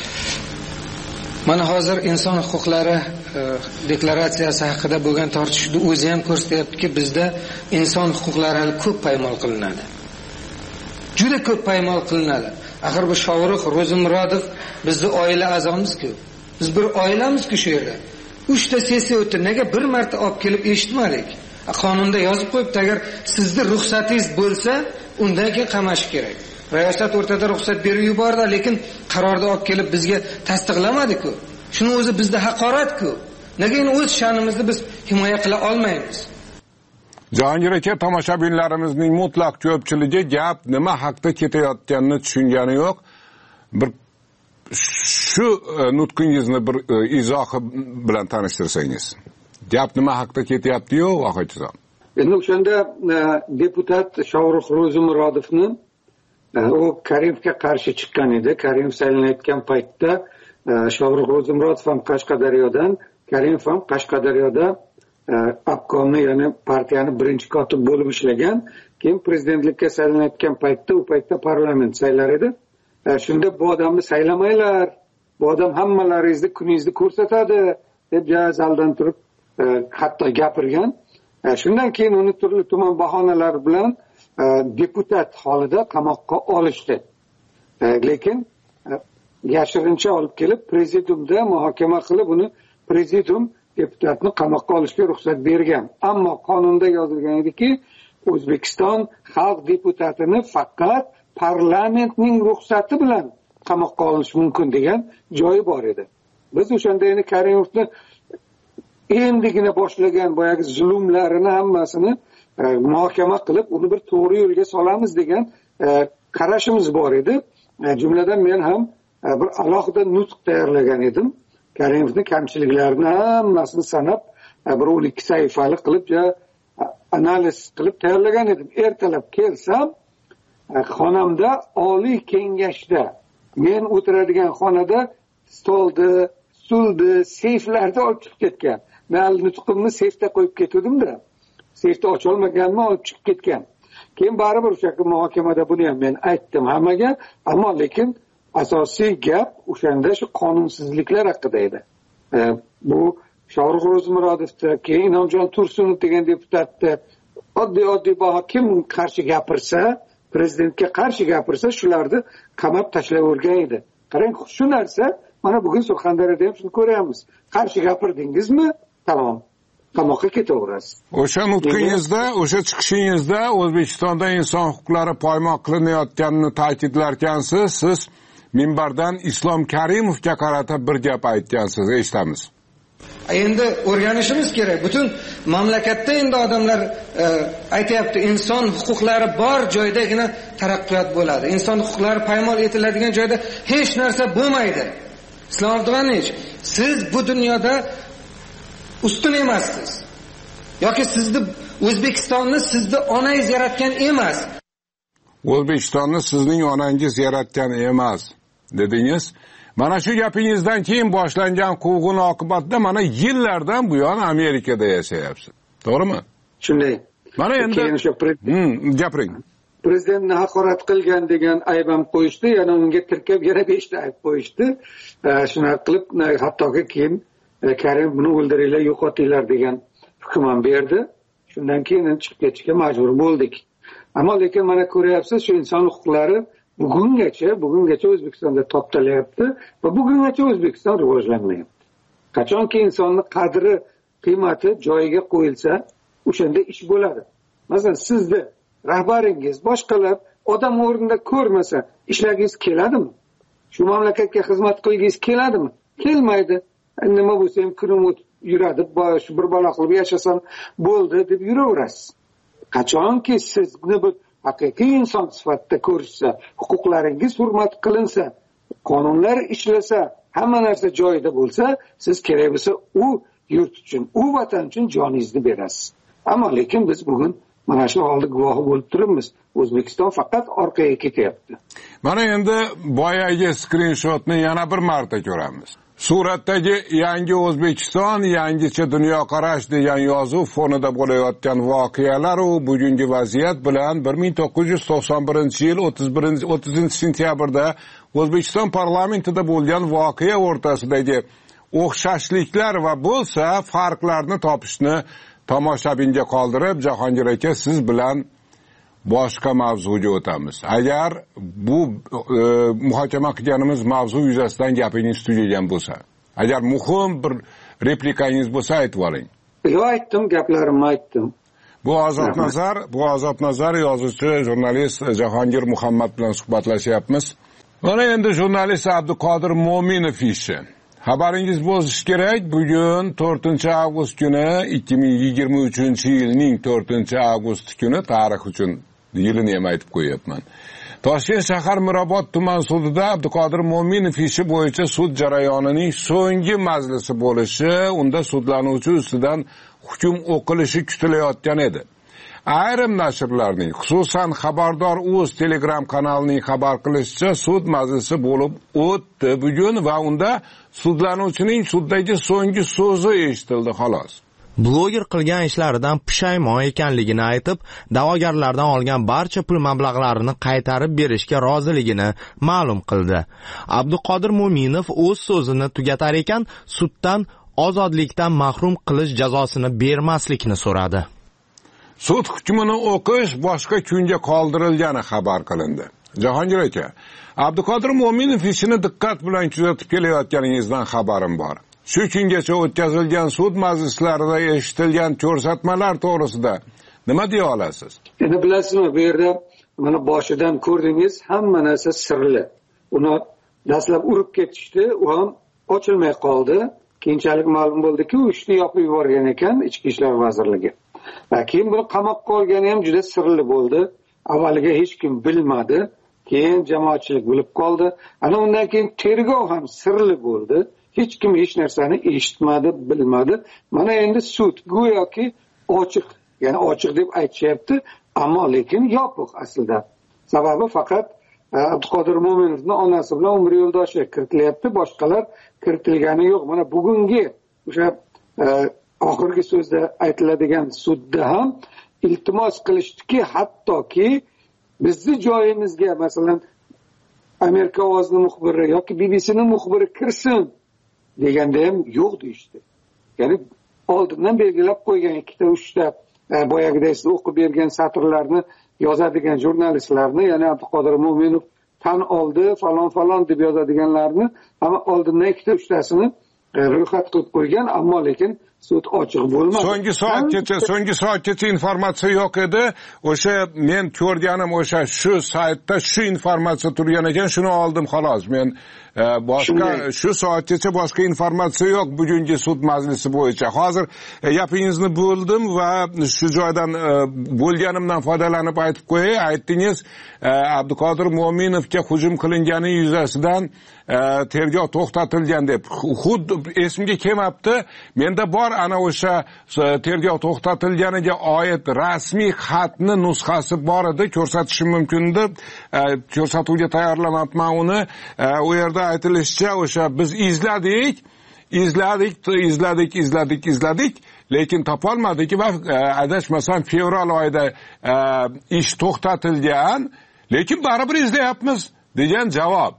Mana hozir inson huquqlari deklaratsiyasi haqida bo'lgan tortishuvni o'zi ham ko'rsatyaptiki, bizda inson huquqlari hali ko'p paymol qilinadi. Juda ko'p paymol qilinadi. Axir bu Shovrux Ro'zimurodov bizning oila a'zomiz-ku. Biz bir oilamiz-ku shu yerda. 3 ta sessiya o'tdi. Nega bir marta olib kelib eshitmadik? Qonunda yozib qo'yibdi, agar sizning ruxsatingiz bo'lsa, undan keyin qamash kerak. Rayosat o'rtada ruxsat berib yubordi, lekin qarorda olib kelib bizga tasdiqlamadi-ku. Shuni o'zi bizda haqorat-ku. Nega endi o'z sha'nimizni biz himoya qila olmaymiz? Jahongir aka, tomoshabinlarimizning mutlaq ko'pchiligi gap nima haqda ketayotganini tushungani yo'q. Bir shu nutqingizni bir izohi bilan tanishtirsangiz. Gap nima haqda ketyapti-yu, voqechisan? endi o'shanda deputat Shovrux Ro'zimurodovni u Karimovga qarshi chiqqan edi. Karimov saylanayotgan paytda Shovrux Ro'zimurodov ham Qashqadaryodan, Karimov ham Qashqadaryoda obkomni, ya'ni partiyani birinchi kotib bo'lib ishlagan. Keyin prezidentlikka saylanayotgan paytda, u paytda parlament saylar edi. Shunda bu odamni saylamanglar, bu odam hammalaringizni kuningizni ko'rsatadi deb zaldan turib hatto gapirgan. Shundan keyin uni turli tuman bahonalar bilan deputat holida qamoqqa olishdi. Lekin yashirincha olib kelib prezidiumda muhokama qilib, uni prezidium deputatni qamoqqa olishga ruxsat bergan. Ammo qonunda yozilgan ediki, O'zbekiston xalq deputatini faqat parlamentning ruxsati bilan qamoqqa olish mumkin degan joyi bor edi. Biz o'shanda endi Karimovni endigina boshlagan boyagi zulmlarini hammasini muhokama qilib, uni bir to'g'ri yo'lga solamiz degan qarashimiz bor edi. Jumladan men ham bir alohida nutq tayyorlagan edim. Karimovni kamchiliklarini hammasini sanab, bir 12 sahifali qilib analiz qilib tayyorlagan edim. Ertalab kelsam, xonamda Oliy Kengashda, men o'tiradigan xonada stolni, stulni, seyflarni olib chiqib ketgan. Men nutqimni seyfda qo'yib ketdim-da. Seyfni ocha olmaganman, olib chiqib ketgan. Keyin baribir o'sha muhokamada buni ham men aytdim hammaga, ammo lekin asosiy gap o'shanda shu qonunsizliklar haqida edi. Bu Shovrux Ro'zimurodovda, keyin Inomjon Tursunov degan deputatni oddiy kim qarshi gapirsa, prezidentga qarshi gapirsa, shularni qamab tashlavergan edi. Qarang, shu narsa mana bugun Surxondaryoda ham shuni ko'ryapmiz. Qarshi gapirdingizmi? Tamom. Qamoqqa ketaverasiz. O'sha nutqingizda, o'sha chiqishingizda O'zbekistonda inson huquqlari poymol qilinayotganini ta'kidlarkansiz, siz minbardan Islom Karimovga qarata bir gap aytgansiz, eshitamiz. Endi o'rganishimiz kerak. Butun mamlakatda endi odamlar aytayapti, inson huquqlari bor joydagina taraqqiyot bo'ladi. Inson huquqlari paymol etiladigan joyda hech narsa bo'lmaydi. Islom Abdug'aniyevich, siz bu dunyoda ustun emassiz. Yoki sizni O'zbekistonni sizni onangiz yaratgan emas. O'zbekistonni sizning onangiz yaratgan emas dedingiz. Mana shu gapingizdan keyin boshlangan quvg'in oqibatida mana yillardan buyon Amerikada yashayapsiz. To'g'rimi? Shunday. Mana endi gapiring. Prezidentni haqorat qilgan degan ayb ham qo'yishdi, yana unga tirkab yana 5 ta ayb qo'yishdi. Shuna qilib, hattoki keyin Karim buni o'ldiringlar, yo'qotinglar degan hukm ham berdi. Shundan keyin chiqib ketishga majbur bo'ldik. Ammo lekin mana ko'ryapsiz, shu inson huquqlari bugungacha O'zbekistonda toptalayapti va bugungacha O'zbekiston rivojlanmayapti. Qachonki insonning qadri, qiymati joyiga qo'yilsa, o'shanda ish bo'ladi. Masalan, sizni rahbaringiz boshqalar odam o'rnida ko'rmasa, ishlagingiz keladimi? Shu mamlakatga xizmat qilgingiz keladimi? Kelmaydi. Nima bo'lsa ham kunim yuradi, shu bir bola qilib yashasam bo'ldi deb yuraverasiz. Qachonki sizni bir haqiqiy inson sifatida ko'rishsa, huquqlaringiz hurmat qilinsa, qonunlar ishlasa, hamma narsa joyida bo'lsa, siz kerak bo'lsa u yurt uchun, u vatan uchun joningizni berasiz. Ammo lekin biz bugun mana shu holda guvohi bo'lib turibmiz. O'zbekiston faqat orqaga ketyapti. Mana endi boyagi skrinshotni yana bir marta ko'ramiz. Suratdagi yangi O'zbekiston, yangicha dunyoqarash degan yozuv fonida bo'layotgan voqealar u bugungi vaziyat bilan 1991-yil 30-sentyabrda O'zbekiston parlamentida bo'lgan voqea o'rtasidagi o'xshashliklar va bo'lsa farqlarni topishni tomoshabinga qoldirib, Jahongir aka, siz bilan boshqa mavzuga o'tamiz. Agar bu muhokama qilganimiz mavzu yuzasidan gapingiz tugagan bo'lsa, agar muhim bir replikangiz bo'lsa aytib oling. Yo'q, aytdim, gaplarimni aytdim. Bu Ozod Nazar yozuvchi, jurnalist Jahongir Muhammad bilan suhbatlashyapmiz. Mana endi jurnalist Abduqodir Mo'minov ishi. Xabaringiz bo'lishi kerak, bugun 4-avgust kuni 2023-yilning 4-avgust kuni tarix uchun yilini ham aytib qo'yapman. Toshkent shahar Mirobod tuman sudida Abduqodir Mo'minov ishi bo'yicha sud jarayonining so'nggi majlisi bo'lishi, unda sudlanuvchi ustidan hukm o'qilishi kutilayotgan edi. ayrim nashrlarning, xususan Xabardor Uz Telegram kanalining xabar qilishicha, sud majlisi bo'lib o'tdi bugun va unda sudlanuvchining suddagi so'nggi so'zi eshitildi xolos. Bloger qilgan ishlaridan pushaymon ekanligini aytib, da'vogarlardan olgan barcha pul mablag'larini qaytarib berishga roziligini ma'lum qildi. Abduqodir Mo'minov o'z so'zini tugatar ekan, suddan ozodlikdan mahrum qilish jazosini bermaslikni so'radi. Sud hukmini o'qish boshqa kunga qoldirilgani xabar qilindi. Jahongir aka, Abduqodir Mo'minov ishini diqqat bilan kuzatib kelayotganingizdan xabarim bor. Shu kungacha o'tkazilgan sud majlislarida eshitilgan ko'rsatmalar to'g'risida nima deya olasiz? Endi bilasizmi, bu yerda mana boshidan ko'rdingiz, hamma narsa sirli. Uni dastlab urib ketishdi, u ham ochilmay qoldi. Keyinchalik ma'lum bo'ldiki, u ishni yopib yuborgan ekan Ichki ishlar vazirligi. Keyin buni qamoqqa olgani ham juda sirli bo'ldi. Avvaliga hech kim bilmadi, keyin jamoatchilik bilib qoldi. Ana undan keyin tergov ham sirli bo'ldi. Hech kim hech narsani eshitmadi, bilmadi. Mana endi sud go'yoki ochiq, ya'ni ochiq deb aytishyapti, ammo lekin yopiq aslida. Sababi faqat Abduqodir Mo'minovning onasi bilan Umr Yo'ldoshi kiritilyapti, boshqalar kiritilgani yo'q. Mana bugungi o'sha oxirgi so'zda aytiladigan sudda ham iltimos qilishdiki, hattoki bizni joyimizga, masalan, Amerika ovozining muxbiri yoki BBCning muxbiri kirsin deganda ham yo'q deyishdi. Ya'ni oldindan belgilab qo'ygan 2-3 ta boyagiday siz o'qib bergan satrlarni yozadigan jurnalistlarni, ya'ni Abduqodir Mo'minov tan oldi, falon deb yozadiganlarni, hamma oldindan 2-3 tasini ro'yxat qilib qo'ygan, ammo lekin sud ochiq bo'lmadi. So'nggi soatgacha informatsiya yo'q edi. O'sha men ko'rganim o'sha shu saytda shu informatsiya turgan ekan, shuni oldim xolos. Men boshqa shu soatgacha boshqa informatsiya yo'q bugungi sud majlisi bo'yicha. Hozir gapingizni bo'ldim va shu joydan bo'lganimdan foydalanib aytib qo'yay. Aytdingiz, Abduqodir Mo'minovga hujum qilingani yuzasidan tergov to'xtatilgan deb. Xuddi esimga kelmabdi. Menda bor ana o'sha tergov to'xtatilganiga oid rasmiy xatni nusxasi bor edi, ko'rsatishim mumkindir. Ko'rsatuvga tayyorlamabman uni. U yerda aytilishicha, o'sha biz izladik, lekin topolmadik va adashmasam fevral oyida ish to'xtatilgan, lekin baribir izlayapmiz degan javob.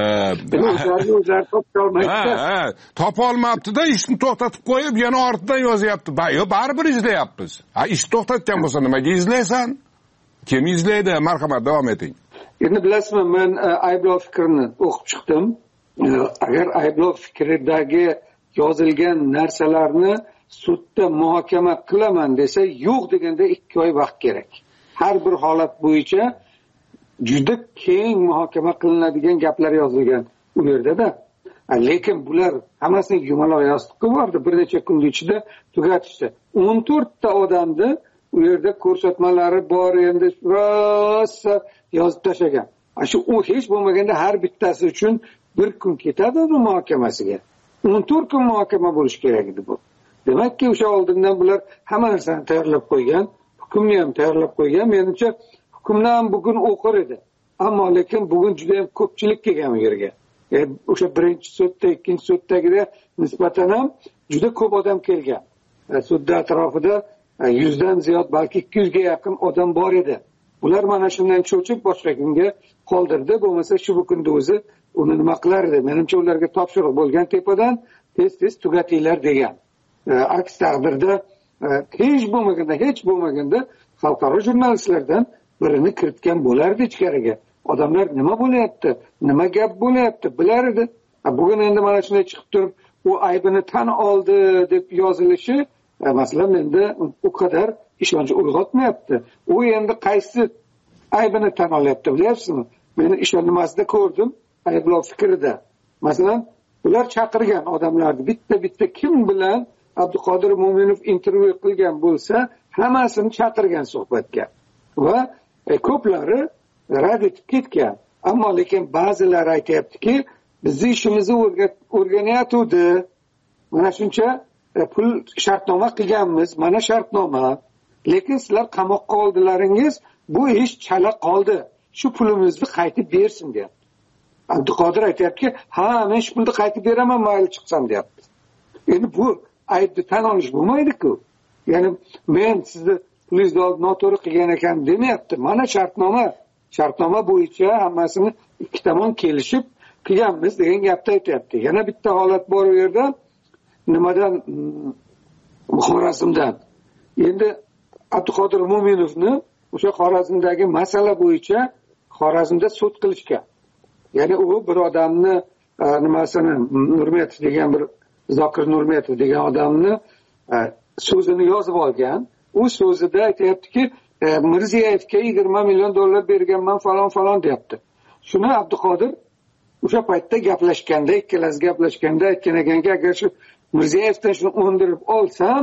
Topolmabdi-da, ishni to'xtatib qo'yib, yana ortidan yozyapti. Baribir izlayapmiz. Ish to'xtatgan bo'lsa nimaga izlaysan? Kim izlaydi? Marhamat, davom eting. Endi bilasizmi, men ayblov fikrini o'qib chiqdim. Agar ayblov fikridagi yozilgan narsalarni sudda muhokama qilaman desa, yo'q deganda 2 oy vaqt kerak. Har bir holat bo'yicha juda keng muhokama qilinadigan gaplar yozilgan u yerda-da. Lekin bular hammasini yumaloq yozib qo'yardi, bir necha kun ichida tugatishdi. 14 ta odamni u yerda ko'rsatmalari bor, endi rosa yozib tashlagan. Shu u hech bo'lmaganda har bittasi uchun bir kun ketadi uni muhokamasiga. 14 kun muhokama bo'lish kerak edi bu. Demakki, o'sha oldindan bular hamma narsani tayyorlab qo'ygan, hukmni ham tayyorlab qo'ygan. Menimcha hukmni ham bugun o'qir edi. Ammo lekin bugun juda ham ko'pchilik kelgan u yerga. O'sha birinchi sudda, ikkinchi suddagiga nisbatan ham juda ko'p odam kelgan. Sudda atrofida 100 dan ziyod, balki 200 ga yaqin odam bor edi. Ular mana shundan cho'chib boshqa kunga qoldirdi. Bo'lmasa shu kunda o'zi uni nima qilar edi? Menimcha ularga topshiriq bo'lgan, tepadan tez tugatinglar degan. Aks taqdirda hech bo'lmaganda xalqaro jurnalistlardan birini kiritgan bo'lardi ichkariga. Odamlar nima bo'layapti, nima gap bo'layapti bilar edi. Bugun endi mana shunday chiqib turib, u aybini tan oldi deb yozilishi, masalan, endi u qadar ishonch uyg'otmayapti. U endi qaysi aybini tan olyapti, bilasizmi? Men ishonmasda ko'rdim ayblov fikrida. Masalan, ular chaqirgan odamlarni bitta kim bilan Abduqodir Mo'minov intervyu qilgan bo'lsa, hammasini chaqirgan suhbatga. Va ko'plari rad etib ketgan. Ammo lekin ba'zilar aytayaptiki, bizni ishimizni o'rganayotdi. Mana shuncha pul shartnoma qilganmiz, mana shartnoma. lekin sizlar qamoqqa oldilaringiz, bu ish chala qoldi, shu pulimizni qaytib bersin deyapti. Abduqodir aytayaptiki, ha, men shu pulni qaytib beraman, mayli chiqsam deyapti. Endi bu aybni tan olish bo'lmaydi-ku. Ya'ni men sizni pulingizni olib noto'g'ri qilgan ekan demayapti. Mana shartnoma bo'yicha hammasini ikki tomon kelishib qilganmiz degan gapni aytayapti. Yana bitta holat bor u yerda, nimadan, Xorazmdan. Endi Abduqodir Mo'minovni o'sha Xorazmdagi masala bo'yicha Xorazmda sud qilishgan. Ya'ni u bir odamni nimasini Nurmetov degan bir Zokir Nurmetov degan odamni so'zini yozib olgan. U so'zida aytayaptiki, Mirziyevga 20 million dollar berganman falon deyapti. Shuni Abduqodir o'sha paytda gaplashganda, ikkalasi gaplashganda aytgan ekanki, agar shu Mirziyevdan shuni o'ndirib olsam,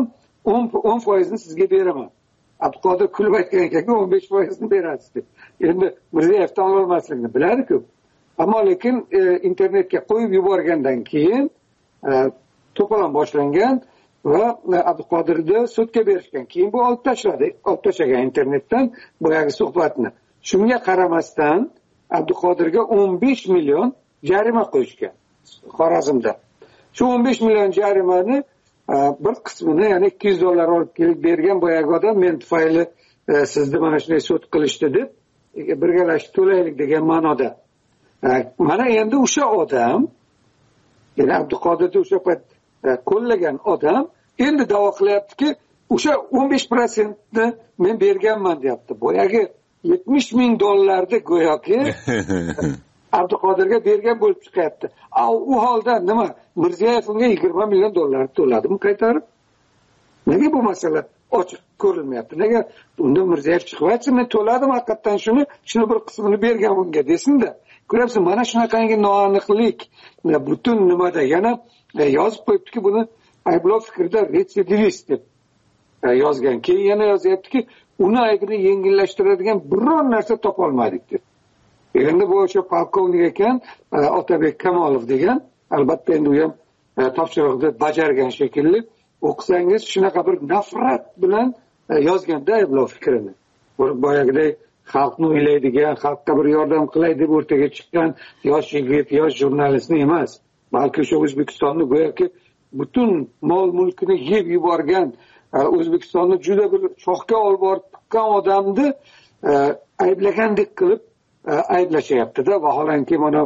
10% sizga beraman. Abduqodir kulib aytgan ekanki, 15% berasiz deb. Endi Mirziyevdan ololmasligini biladi-ku. Ammo lekin internetga qo'yib yuborgandan keyin to'polon boshlangan va Abduqodirni sudga berishgan. Keyin bu olib tashlagan internetdan boyagi suhbatni. Shunga qaramasdan Abduqodirga 15 million jarima qo'yishgan Xorazmda. Shu 15 million jarimani bir qismini, ya'ni 200 dollar olib kelib bergan boyagi odam, men tufayli sizni mana shunday sud qilishdi deb birgalashib to'laylik degan ma'noda. Mana endi o'sha odam, ya'ni Abduqodirni o'sha payt qo'llagan odam endi da'vo qilyaptiki, o'sha 15%ni men berganman deyapti. Boyagi 70 ming dollarni go'yoki Abduqodirga bergan bo'lib chiqyapti. U holda nima? Mirziyoyev unga 20 million dollar to'ladimi qaytarib? Nega bu masala ochiq ko'rilmayapti? Nega unda Mirziyoyev chiqib aytsa, men to'ladim haqiqatan shuni bir qismini bergan unga desin-da. Ko'ryapsiz, mana shunaqangi noaniqlik butun nimada yana yozib qo'yibdiki, buni ayblov fikrda retsidivist deb yozgan. Keyin yana yozyaptiki, uni aybini yengillashtiradigan biror narsa topolmadik deb. Endi bu o'sha polkovnik ekan, Otabek Kamolov degan, albatta endi u ham topshiriqni bajargan shekilli. O'qisangiz shunaqa bir nafrat bilan yozganda ayblov fikrini. Boyagiday xalqni o'ylaydigan, xalqqa bir yordam qilay deb o'rtaga chiqqan yosh yigit, yosh jurnalistni emas. Balki o'sha O'zbekistonni go'yoki butun mol-mulkini yeb yuborgan, O'zbekistonni juda bir cho'qqa olib borib tiqqan odamni ayblagandek qilib ayblashyapti-da. Vaholanki mana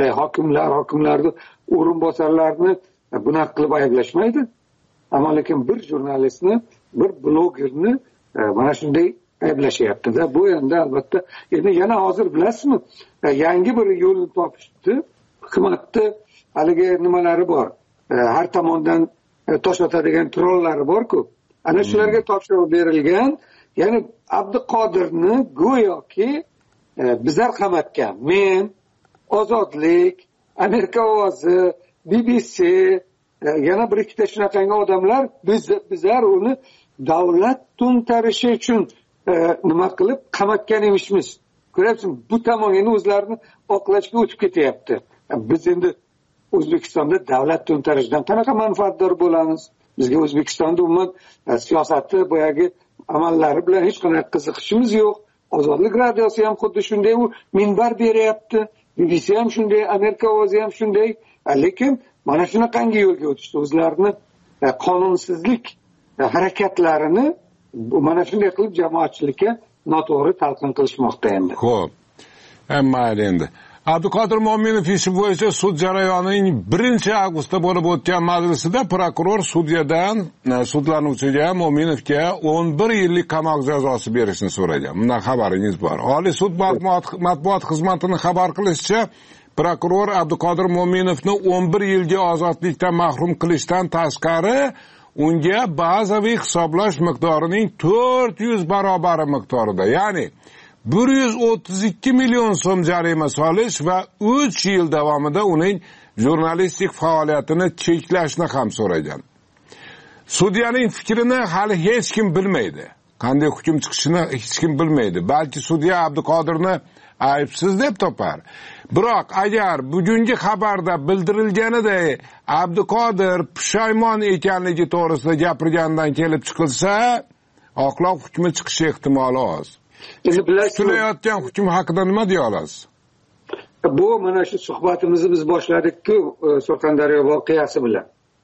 hokimlarni o'rinbosarlarni bunaqa qilib ayblashmaydi. Ammo lekin bir jurnalistni, bir blogerni mana shunday ayblashyapti-da. Bu endi albatta endi yana hozir bilasizmi, yangi bir yo'lni topishdi. Hukumatda haligi nimalari bor. Har tomondan tosh otadigan trollari bor-ku. Ana shularga topshiriq berilgan. Ya'ni Abduqodirni go'yoki bizlar qamatgan. Men, Ozodlik, Amerika ovozi, BBC, yana bir ikkita shunaqangi odamlar bizlar uni davlat to'ntarishi uchun nima qilib qamatgan emishmiz. Ko'ryapsizmi? Bu tomonga o'zlarini oqlashga o'tib ketyapti. Biz endi O'zbekistonda davlat to'ntarishidan qanaqa manfaatdor bo'lamiz? Bizga O'zbekistonda umuman siyosati, boyagi amallari bilan hech qanaqa qiziqishimiz yo'q. Ozodlik radiosi ham xuddi shunday, u minbar beryapti. BBC ham shunday, Amerika ovozi ham shunday. Lekin mana shunaqangi yo'lga o'tishdi. O'zlarini qonunsizlik harakatlarini mana shunday qilib jamoatchilikka noto'g'ri talqin qilishmoqda endi. Xo'p. Mayli endi. Abduqodir Mo'minov ishi bo'yicha sud jarayonining 1-avgustda bo'lib o'tgan majlisida prokuror sudlanuvchiga Mo'minovga 11 yillik qamoq jazosi berishni so'ragan. Bundan xabaringiz bor. Oliy sud matbuot xizmatining xabar qilishicha, prokuror Abduqodir Mo'minovni 11 yilga ozodlikdan mahrum qilishdan tashqari unga bazaviy hisoblash miqdorining 400 barobari miqdorida, ya'ni 132 million so'm jarima solish va 3 yil davomida uning jurnalistik faoliyatini cheklashni ham so'ragan. Sudyaning fikrini hali hech kim bilmaydi. Qanday hukm chiqishini hech kim bilmaydi. Balki sudya Abduqodirni aybsiz deb topar. Biroq agar bugungi xabarda bildirilganiday Abduqodir pushaymon ekanligi to'g'risida gapirgandan kelib chiqilsa, oqlov hukmi chiqishi ehtimoli oz. Kutilayotgan hukm haqida nima deya olasiz? Bu mana shu suhbatimizni biz boshladik-ku Surxondaryo voqeasi bilan.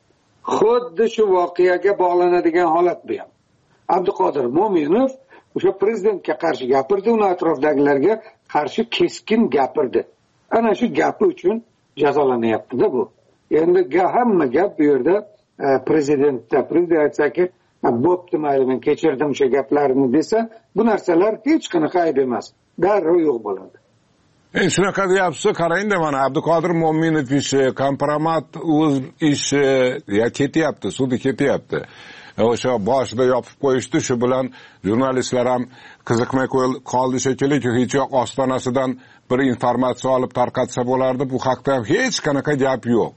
Xuddi shu voqeaga bog'lanadigan holat bu ham. Abduqodir Mo'minov o'sha prezidentga qarshi gapirdi, uni atrofdagilarga qarshi keskin gapirdi. Ana shu gapi uchun jazolanyapti-da bu. Endi hamma gap bu yerda prezidentda. Prezident aytsa-ki, bo'pti mayli, men kechirdim o'sha gaplarni desa, bu narsalar hech qanaqa ayb emas. Darrov yo'q bo'ladi. Shunaqa deyapsiz, qarang-da, mana Abduqodir Mo'minov ishi, kompromat ishi ketyapti, sudi ketyapti. O'sha boshida yopib qo'yishdi, shu bilan jurnalistlar ham qiziqmay qoldi shekilli, hech yo'q ostonasidan bir informatsiya olib tarqatsa bo'lardi. Bu haqda ham hech qanaqa gap yo'q.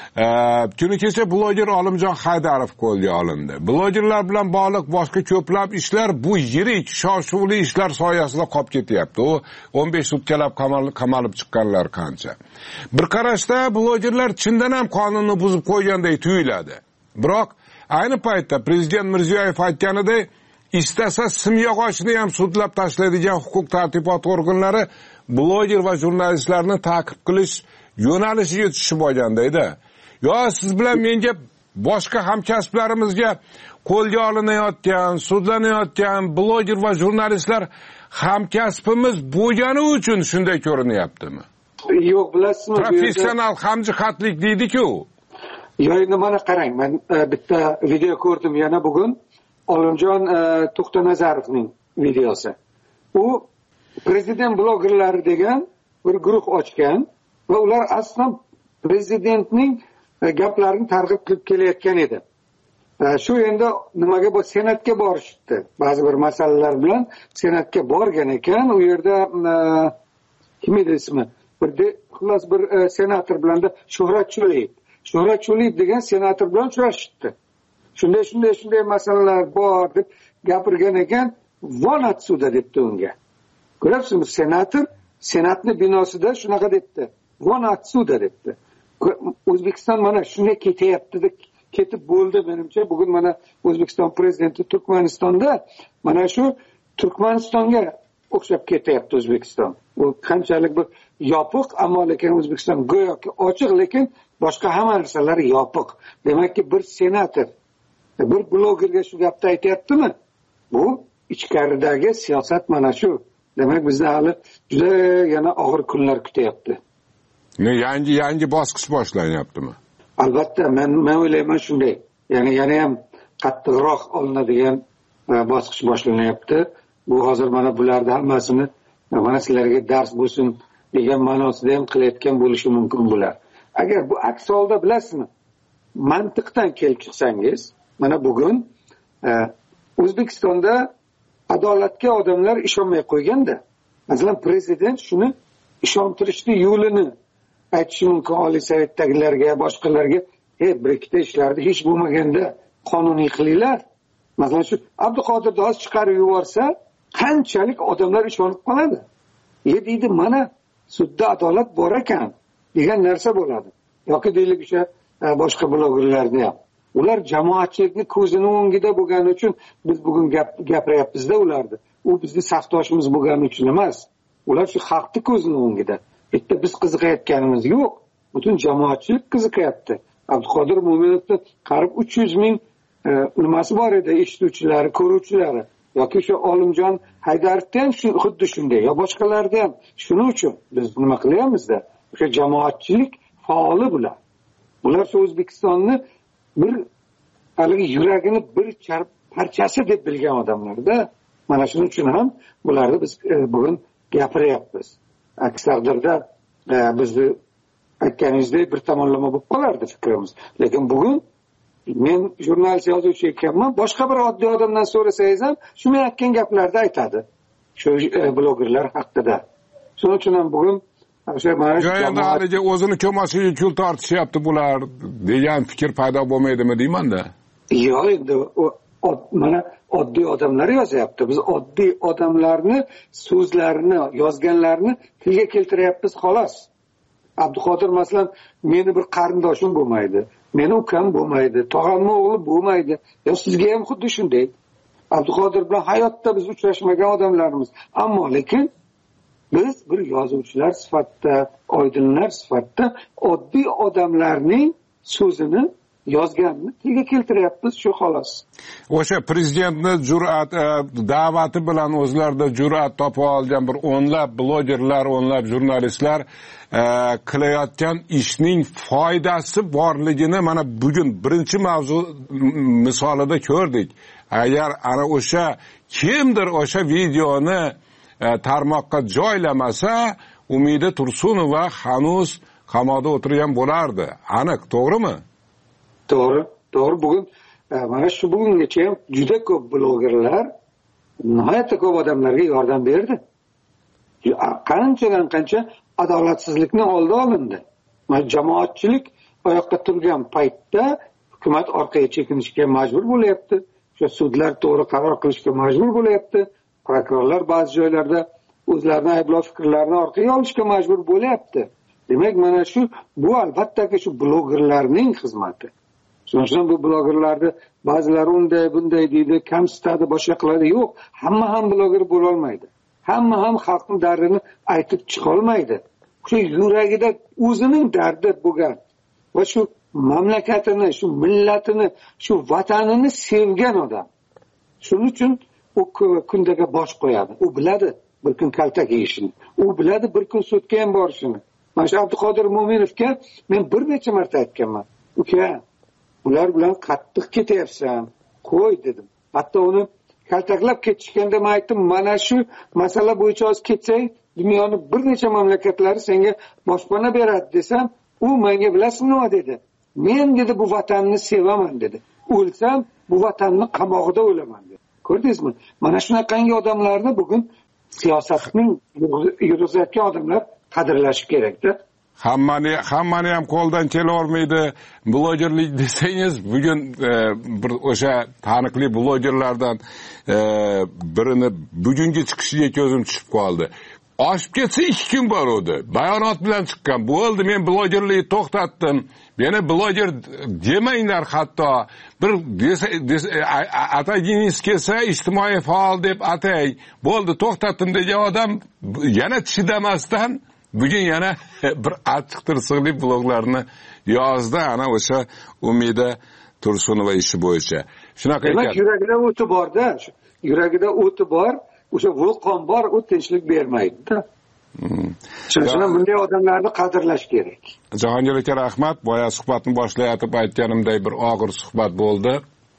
Kuni kecha bloger Olimjon Haydarov qo'lga olindi. Blogerlar bilan bog'liq boshqa ko'plab ishlar bu yirik, shov-shuvli ishlar soyasida qolib ketyapti. U 15 sutkalab qamalib chiqqanlar qancha. Bir qarashda blogerlar chindan ham qonunni buzib qo'yganday tuyuladi. Biroq ayni paytda prezident Mirziyoyev aytganidek, istasa simyog'ochni ham sudlab tashlaydigan huquq tartibot organlari bloger va jurnalistlarni ta'qib qilish yo'nalishiga tushib olgandayda. Yo siz bilan menga boshqa hamkasblarimizga qo'lga olinayotgan, sudlanayotgan bloger va jurnalistlar hamkasbimiz bo'lgani uchun shunday ko'rinyaptimi? Yo'q, bilasizmi? Professional hamjihatlik deydi-ku. Yo, endi mana qarang, men bitta video ko'rdim yana bugun. Olimjon To'xtanazarovning videosi. U prezident blogerlari degan bir guruh ochgan va ular aslan prezidentning gaplarini targ'ib qilib kelayotgan edi. Shu endi nimaga bu senatga borishdi. Ba'zi bir masalalar bilan senatga borgan ekan. U yerda kim edi ismi? Xullas bir senator bilan da Shuhrat Chuliyev degan senator bilan uchrashdi. Shunday masalalar bor deb gapirgan ekan. Von отсюда debdi unga. Ko'ryapsizmi, senator senatning binosida shunaqa debdi. Von отсюда debdi. O'zbekiston mana shunga ketyapti, ketib bo'ldi menimcha. Bugun mana O'zbekiston prezidenti Turkmanistonda mana shu Turkmanistonga o'xshab ketyapti O'zbekiston. U qanchalik bir yopiq, ammo lekin O'zbekiston go'yoki ochiq, lekin boshqa hamma narsalar yopiq. Demakki bir senator bir blogerga shu gapni aytayaptimi? Bu ichkaridagi siyosat mana shu. Demak bizni hali juda yana og'ir kunlar kutyapti. Yangi bosqich boshlanyaptimi? Albatta, men o'ylayman shunday. Ya'ni yana ham qattiqroq olinadigan bosqich boshlanyapti. Bu hozir mana bularni hammasini mana sizlarga dars bo'lsin degan ma'nosida ham qilayotgan bo'lishi mumkin bular. Agar bu aks holda bilasizmi, mantiqdan kelib chiqsangiz, mana bugun O'zbekistonda adolatga odamlar ishonmay qo'yganda, masalan prezident shuni ishontirishni yo'lini aytishi mumkin Oliy Sovetdagilarga, boshqalarga, bir ikkita ishlarni hech bo'lmaganda qonuniy qilinglar. Masalan shu Abduqodir Do'st chiqarib yuborsa, qanchalik odamlar ishonib qoladi. Deydi, mana sudda adolat bor ekan degan narsa bo'ladi. Yoki deylik o'sha boshqa blogerlarni ham. Ular jamoatchilikning ko'zini o'ngida bo'lgani uchun biz bugun gapiryapmiz-da ularni. U bizning safdoshimiz bo'lgani uchun emas. Ular shu xalqning ko'zini o'ngida. Bitta biz qiziqayotganimiz yo'q. Butun jamoatchilik qiziqayapti. Abduqodir Mo'minovning qarib 300 ming nimasi bor edi, eshituvchilari, ko'ruvchilari. Yoki o'sha Olimjon Haydarovda ham xuddi shunday, yo boshqalarda ham. Shuning uchun biz nima qilyapmiz-da? O'sha jamoatchilik faoli bular. Bular O'zbekistonni bir haligi yuragini bir parchasi deb bilgan odamlar-da. Mana shuning uchun ham bularni biz bugun gapiryapmiz. Aks taqdirda bizni aytganingizdek bir tomonlama bo'lib qolardi fikrimiz. Lekin bugun men jurnalist yozuvchi ekanman, boshqa bir oddiy odamdan so'rasangiz ham shu men aytgan gaplarni aytadi. Shu blogerlar haqida. Shuning uchun ham bugun endi haligi o'zini ko'mashiga kul tortishyapti bular degan fikr paydo bo'lmaydimi deyman-da. Yo'q, endi mana oddiy odamlar yozyapti. Biz oddiy odamlarni so'zlarini, yozganlarini tilga keltiryapmiz xolos. Abduqodir masalan, meni bir qarindoshim bo'lmaydi, meni ukam bo'lmaydi, tog'amning o'g'li bo'lmaydi. Yo sizga ham xuddi shunday. Abduqodir bilan hayotda biz uchrashmagan odamlarimiz. Ammo lekin biz bir yozuvchilar sifatida, oydinlar sifatida oddiy odamlarning so'zini yozganini tilga keltiryapmiz, shu xolos. O'sha prezidentni jur'at da'vati bilan o'zlarida jur'at topa olgan bir o'nlab blogerlar, o'nlab jurnalistlar qilayotgan ishning foydasi borligini mana bugun birinchi mavzu misolida ko'rdik. Agar ana o'sha kimdir o'sha videoni tarmoqqa joylamasa, Umida Tursunova hanuz qamoqda o'tirgan bo'lardi. Aniq, to'g'rimi? To'g'ri. Bugun mana shu bugungacha ham juda ko'p blogerlar nihoyatda ko'p odamlarga yordam berdi. Qancha adolatsizlikni oldi olindi. Mana jamoatchilik oyoqqa turgan paytda hukumat orqaga chekinishga majbur bo'lyapti. Shu sudlar to'g'ri qaror qilishga majbur bo'lyapti. Prokurorlar ba'zi joylarda o'zlarining ayblov fikrlarini orqaga olishga majbur bo'lyapti. Demak, mana bu albatta shu blogerlarning xizmati. Shuning uchun bu blogerlarni ba'zilari unday bunday deydi, kamsitadi, boshqa qiladi. Yo'q, hamma ham bloger bo'la olmaydi. Hamma ham xalqning dardini aytib chiqa olmaydi. Shu yuragida o'zining dardi bo'lgan va shu mamlakatini, shu millatini, shu vatanini sevgan odam. Shuning uchun u kundaga bosh qo'yadi. U biladi bir kun kaltak yeyishini. U biladi bir kun sudga ham borishini. Mana shu Abduqodir Mo'minovga men bir necha marta aytganman. Uka, ular bilan qattiq ketyapsan, qo'y dedim. Hatto uni kaltaklab ketishganda men aytdim, mana shu masala bo'yicha o'z ketsang, dunyoning bir necha mamlakatlari senga boshpana beradi desam, u menga bilasizmi nima dedi? Men dedi bu vatanni sevaman dedi. O'lsam bu vatanni qamog'ida o'laman dedi. Ko'rdingizmi? Mana shunaqangi odamlarni bugun siyosatning yurgizayotgan odamlar qadrlashi kerakda. Hammani ham qo'ldan kelavermaydi. Blogerlik desangiz, bugun bir o'sha taniqli blogerlardan birini bugungi chiqishiga ko'zim tushib qoldi. Oshib ketsa 2 kun boruvdi. Bayonot bilan chiqqan. Bo'ldi, men blogerlikni to'xtatdim. Meni bloger demanglar hatto. Bir atagingiz kelsa ijtimoiy faol deb atay. Bo'ldi, to'xtatdim degan odam yana chidamasdan bugun yana bir achchiq tirsiqli bloglarni yozdi, ana o'sha Umida Tursunova ishi bo'yicha. Shunaqa ekan. Demak, yuragida o'ti bor-da. Yuragida o'ti bor, o'sha vulqon bor, u tinchlik bermaydi-da. Shuning uchun bunday odamlarni qadrlash kerak. Jahongir aka, rahmat. Boya suhbatni boshlayotib aytganimday bir og'ir suhbat bo'ldi.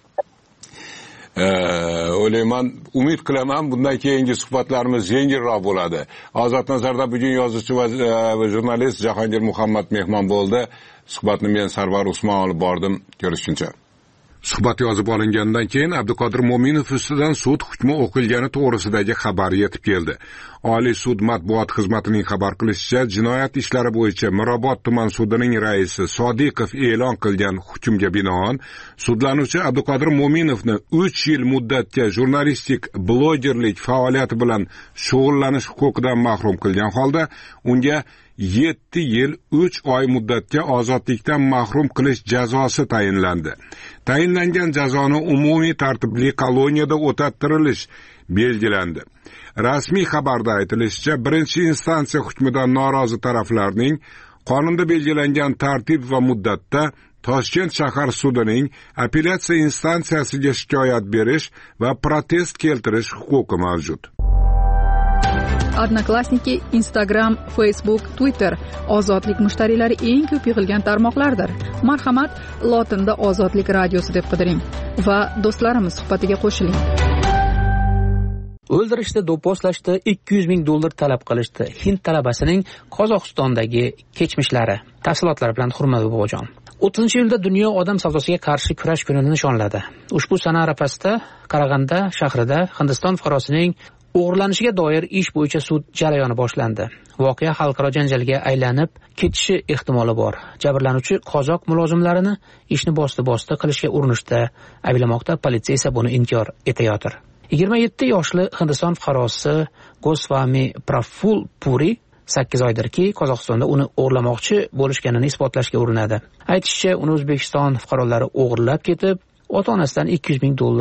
O'ylayman, umid qilaman bundan keyingi suhbatlarimiz yengilroq bo'ladi. Ozod nazarda bugun yozuvchi va jurnalist Jahongir Muhammad mehmon bo'ldi. Suhbatni men Sarvar Usmon olib bordim. Ko'rishguncha. Suhbat yozib olingandan keyin Abduqodir Mo'minov ustidan sud hukmi o'qilgani to'g'risidagi xabar yetib keldi. Oliy sud matbuot xizmatining xabar qilishicha, jinoyat ishlari bo'yicha Mirobod tuman sudining raisi Sodiqov e'lon qilgan hukmga binoan sudlanuvchi Abduqodir Mo'minovni 3 yil muddatga jurnalistik blogerlik faoliyati bilan shug'ullanish huquqidan mahrum qilgan holda unga 7 yil 3 oy muddatga ozodlikdan mahrum qilish jazosi tayinlandi. Tayinlangan jazoni umumiy tartibli koloniyada o'tattirish belgilandi. Rasmiy xabarda aytilishicha, birinchi instansiya hukmidan norozi taraflarning qonunda belgilangan tartib va muddatda Toshkent shahar sudining apellyatsiya instansiyasiga shikoyat berish va protest keltirish huquqi mavjud. Odnoklassniki, Instagram, Facebook, Twitter ozodlik mushtariylari eng ko'p yig'ilgan tarmoqlardir. Marhamat, lotinda Ozodlik radiosi deb qidiring va do'stlarimiz suhbatiga qo'shiling. O'ldirishda, do'pposlashda $200,000 talab qilishdi. Hind talabasining Qozog'istondagi kechmishlari. Tafsilotlar bilan Hurmat bobojon. 30-iyulda dunyo odam savdosiga qarshi kurash kunini nishonladi. Ushbu sana arafasida Qarag'anda shahrida Hindiston fuqarosining o'g'irlanishiga doir ish bo'yicha sud jarayoni boshlandi. Voqea xalqaro janjalga aylanib ketishi ehtimoli bor. Jabrlanuvchi qozoq mulozimlarini ishni bosti qilishga urinishda ayblamoqda, politsiya esa buni inkor etayotir. 27 yoshli Hindiston fuqarosi Goswami Praful Puri 8 oydirki, Qozog'istonda uni o'g'irlamoqchi bo'lishganini isbotlashga urinadi. Aytishicha, uni O'zbekiston fuqarolari o'g'irlab ketib, ota-onasidan $200,000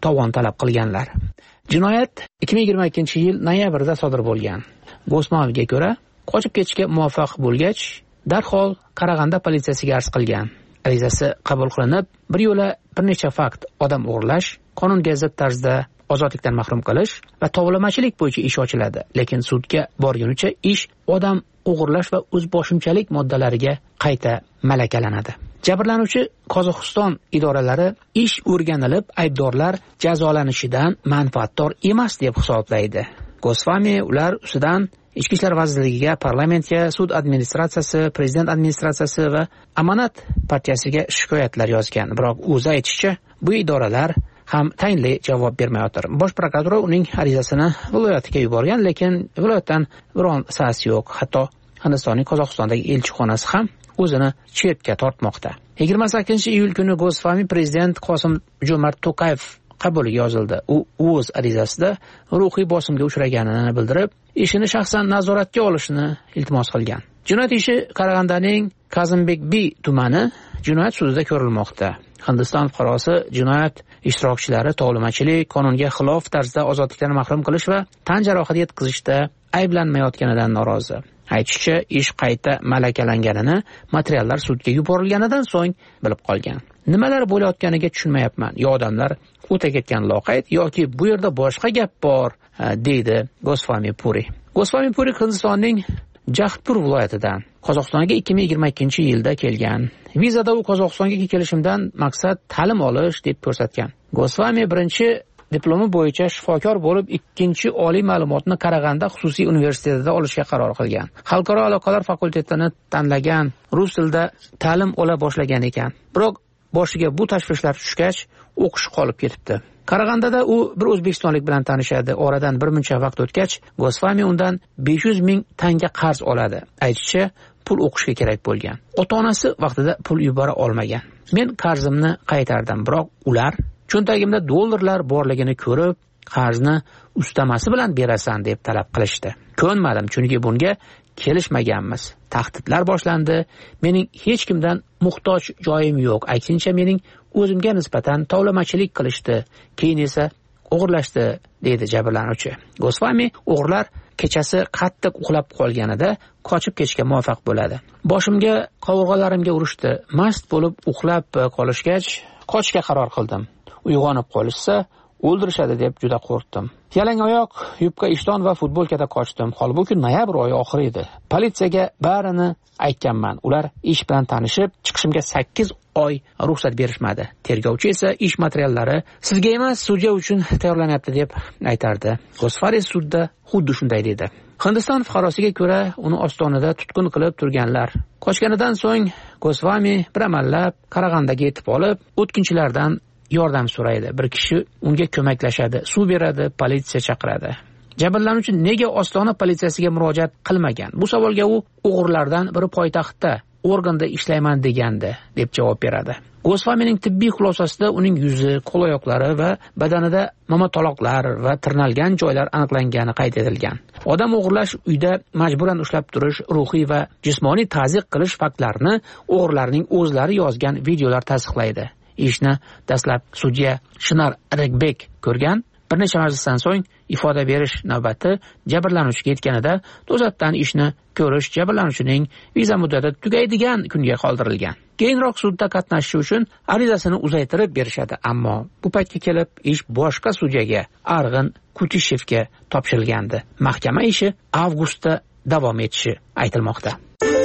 tovon talab qilganlar. Jinoyat 2022-yil noyabrda sodir bo'lgan. G'osmonovga ko'ra, qochib ketishga muvaffaq bo'lgach, darhol Qarag'anda politsiyasiga arz qilgan. Arizasi qabul qilinib, bir yo'la bir necha fakt odam o'g'irlash, qonunga zid tarzda ozodlikdan mahrum qilish va tovlamachilik bo'yicha ish ochiladi. Lekin sudga borgunicha ish odam o'g'irlash va o'zboshimchalik moddalariga qayta malakalanadi. Jabrlanuvchi Qozog'iston idoralari ish o'rganilib, aybdorlar jazolanishidan manfaatdor emas deb hisoblaydi. Gosfami ular ustidan Ichki ishlar vazirligiga, parlamentga, sud administratsiyasi, prezident administratsiyasi va Amonat partiyasiga shikoyatlar yozgan. Biroq o'zi aytishicha, bu idoralar ham tayinli javob bermayotir. Bosh prokuratura uning arizasini viloyatiga yuborgan, lekin viloyatdan biron sas yo'q. Hatto Hindistonning Qozog'istondagi elchixonasi ham o'zini chetga tortmoqda. 28-iyul kuni Gosfami prezident Qosim-Jo'mart To'qayev qabuliga yozildi. U o'z arizasida ruhiy bosimga uchraganini bildirib, ishini shaxsan nazoratga olishni iltimos qilgan. Jinoyat ishi Qarag'andaning Kazimbekbi tumani jinoyat sudida ko'rilmoqda. Hindiston fuqarosi jinoyat ishtirokchilari tovlamachilik, qonunga xilof tarzda ozodlikdan mahrum qilish va tan jarohati yetkazishda ayblanmayotganidan norozi. Aytishicha, ish qayta malakalanganini materiallar sudga yuborilganidan so'ng bilib qolgan. Nimalar bo'layotganiga tushunmayapman. Yo odamlar o'ta ketgan loqayd yoki bu yerda boshqa gap bor, deydi Gosfami Puri. Gosfami Puri Hindistonning Jahdpur viloyatidan Qozog'istonga 2022-yilda kelgan. Vizada u Qozog'istonga kelishimdan maqsad ta'lim olish deb ko'rsatgan. Gosfami birinchi diplomi bo'yicha shifokor bo'lib, ikkinchi oliy ma'lumotni Qarag'anda xususiy universitetida olishga qaror qilgan. Xalqaro aloqalar fakultetini tanlagan, rus tilida ta'lim ola boshlagan ekan. Biroq boshiga bu tashvishlar tushgach, o'qish qolib ketibdi. Qarag'andada u bir o'zbekistonlik bilan tanishadi. Oradan bir muncha vaqt o'tgach, Gosfami undan 500 ming tanga qarz oladi. Aytishicha, pul o'qishga kerak bo'lgan. Ota-onasi vaqtida pul yubora olmagan. Men qarzimni qaytardim, biroq ular cho'ntagimda dollarlar borligini ko'rib, qarzni ustamasi bilan berasan deb talab qilishdi. Ko'nmadim, chunki bunga kelishmaganmiz. Tahdidlar boshlandi. Mening hech kimdan muhtoj joyim yo'q. Aksincha mening o'zimga nisbatan tovlamachilik qilishdi. Keyin esa o'g'irlashdi, deydi jabrlanuvchi. Gosfami o'g'irlar kechasi qattiq uxlab qolganida qochib ketishga muvaffaq bo'ladi. Boshimga, qovurg'alarimga urishdi. Mast bo'lib uxlab qolishgach, qochishga qaror qildim. Uyg'onib qolishsa, o'ldirishadi deb juda qo'rqdim. Yalang oyoq, yubka ishton va futbolkada qochdim. Holbuki noyabr oyi oxiri edi. Politsiyaga barini aytganman. Ular ish bilan tanishib, chiqishimga 8 oy ruxsat berishmadi. Tergovchi esa ish materiallari sizga emas, sudya uchun tayyorlanyapti deb aytardi. Gosfami sudda xuddi shunday dedi. Hindiston fuqarosiga ko'ra, uni ostonada tutqun qilib turganlar. Qochganidan so'ng Gosfami bir amallab Qarag'andaga yetib olib, o'tkinchilardan yordam so'raydi. Bir kishi unga ko'maklashadi, suv beradi, politsiya chaqiradi. Jabrlanuvchi nega Ostona politsiyasiga murojaat qilmagan? Bu savolga u o'g'irlardan biri poytaxtda organda ishlayman degandi, deb javob beradi. Gosfamining tibbiy xulosasida uning yuzi, qo'l-oyoqlari va badanida momotaloqlar va tirnalgan joylar aniqlangani qayd etilgan. Odam o'g'irlash, uyda majburan ushlab turish, ruhiy va jismoniy ta'ziq qilish faktlarini o'g'irlarning o'zlari yozgan videolar tasdiqlaydi. Ishni dastlab sudya Shinar Regbek ko'rgan. Bir necha majlisdan so'ng ifoda berish navbati jabrlanuvchiga yetganida to'satdan ishni ko'rish jabrlanuvchining viza muddati tugaydigan kunga qoldirilgan. Keyinroq sudda qatnashish uchun arizasini uzaytirib berishadi, ammo bu paytga kelib ish boshqa sudyaga, Arg'in Kutishevga topshirilgandi. Mahkama ishi avgustda davom etishi aytilmoqda.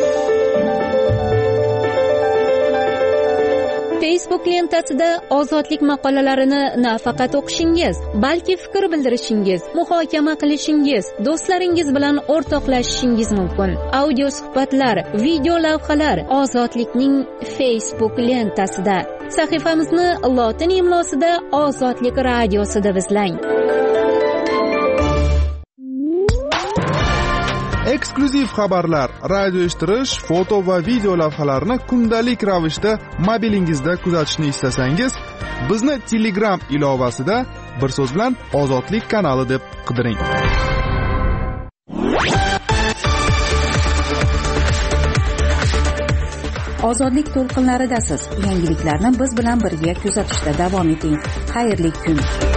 Facebook lentasida ozodlik maqolalarini nafaqat o'qishingiz, balki fikr bildirishingiz, muhokama qilishingiz, do'stlaringiz bilan o'rtoqlashishingiz mumkin. Audio suhbatlar, video lavhalar Ozodlikning Facebook lentasida. Sahifamizni lotin imlosida Ozodlik radiosida izlang. Eksklyuziv xabarlar, radio eshittirish, foto va video lavhalarni kundalik ravishda mobilingizda kuzatishni istasangiz, bizni Telegram ilovasida bir so'z bilan Ozodlik kanali deb qidiring. ozodlik to'lqinlaridasiz. Yangiliklarni biz bilan birga kuzatishda davom eting. Xayrli kun.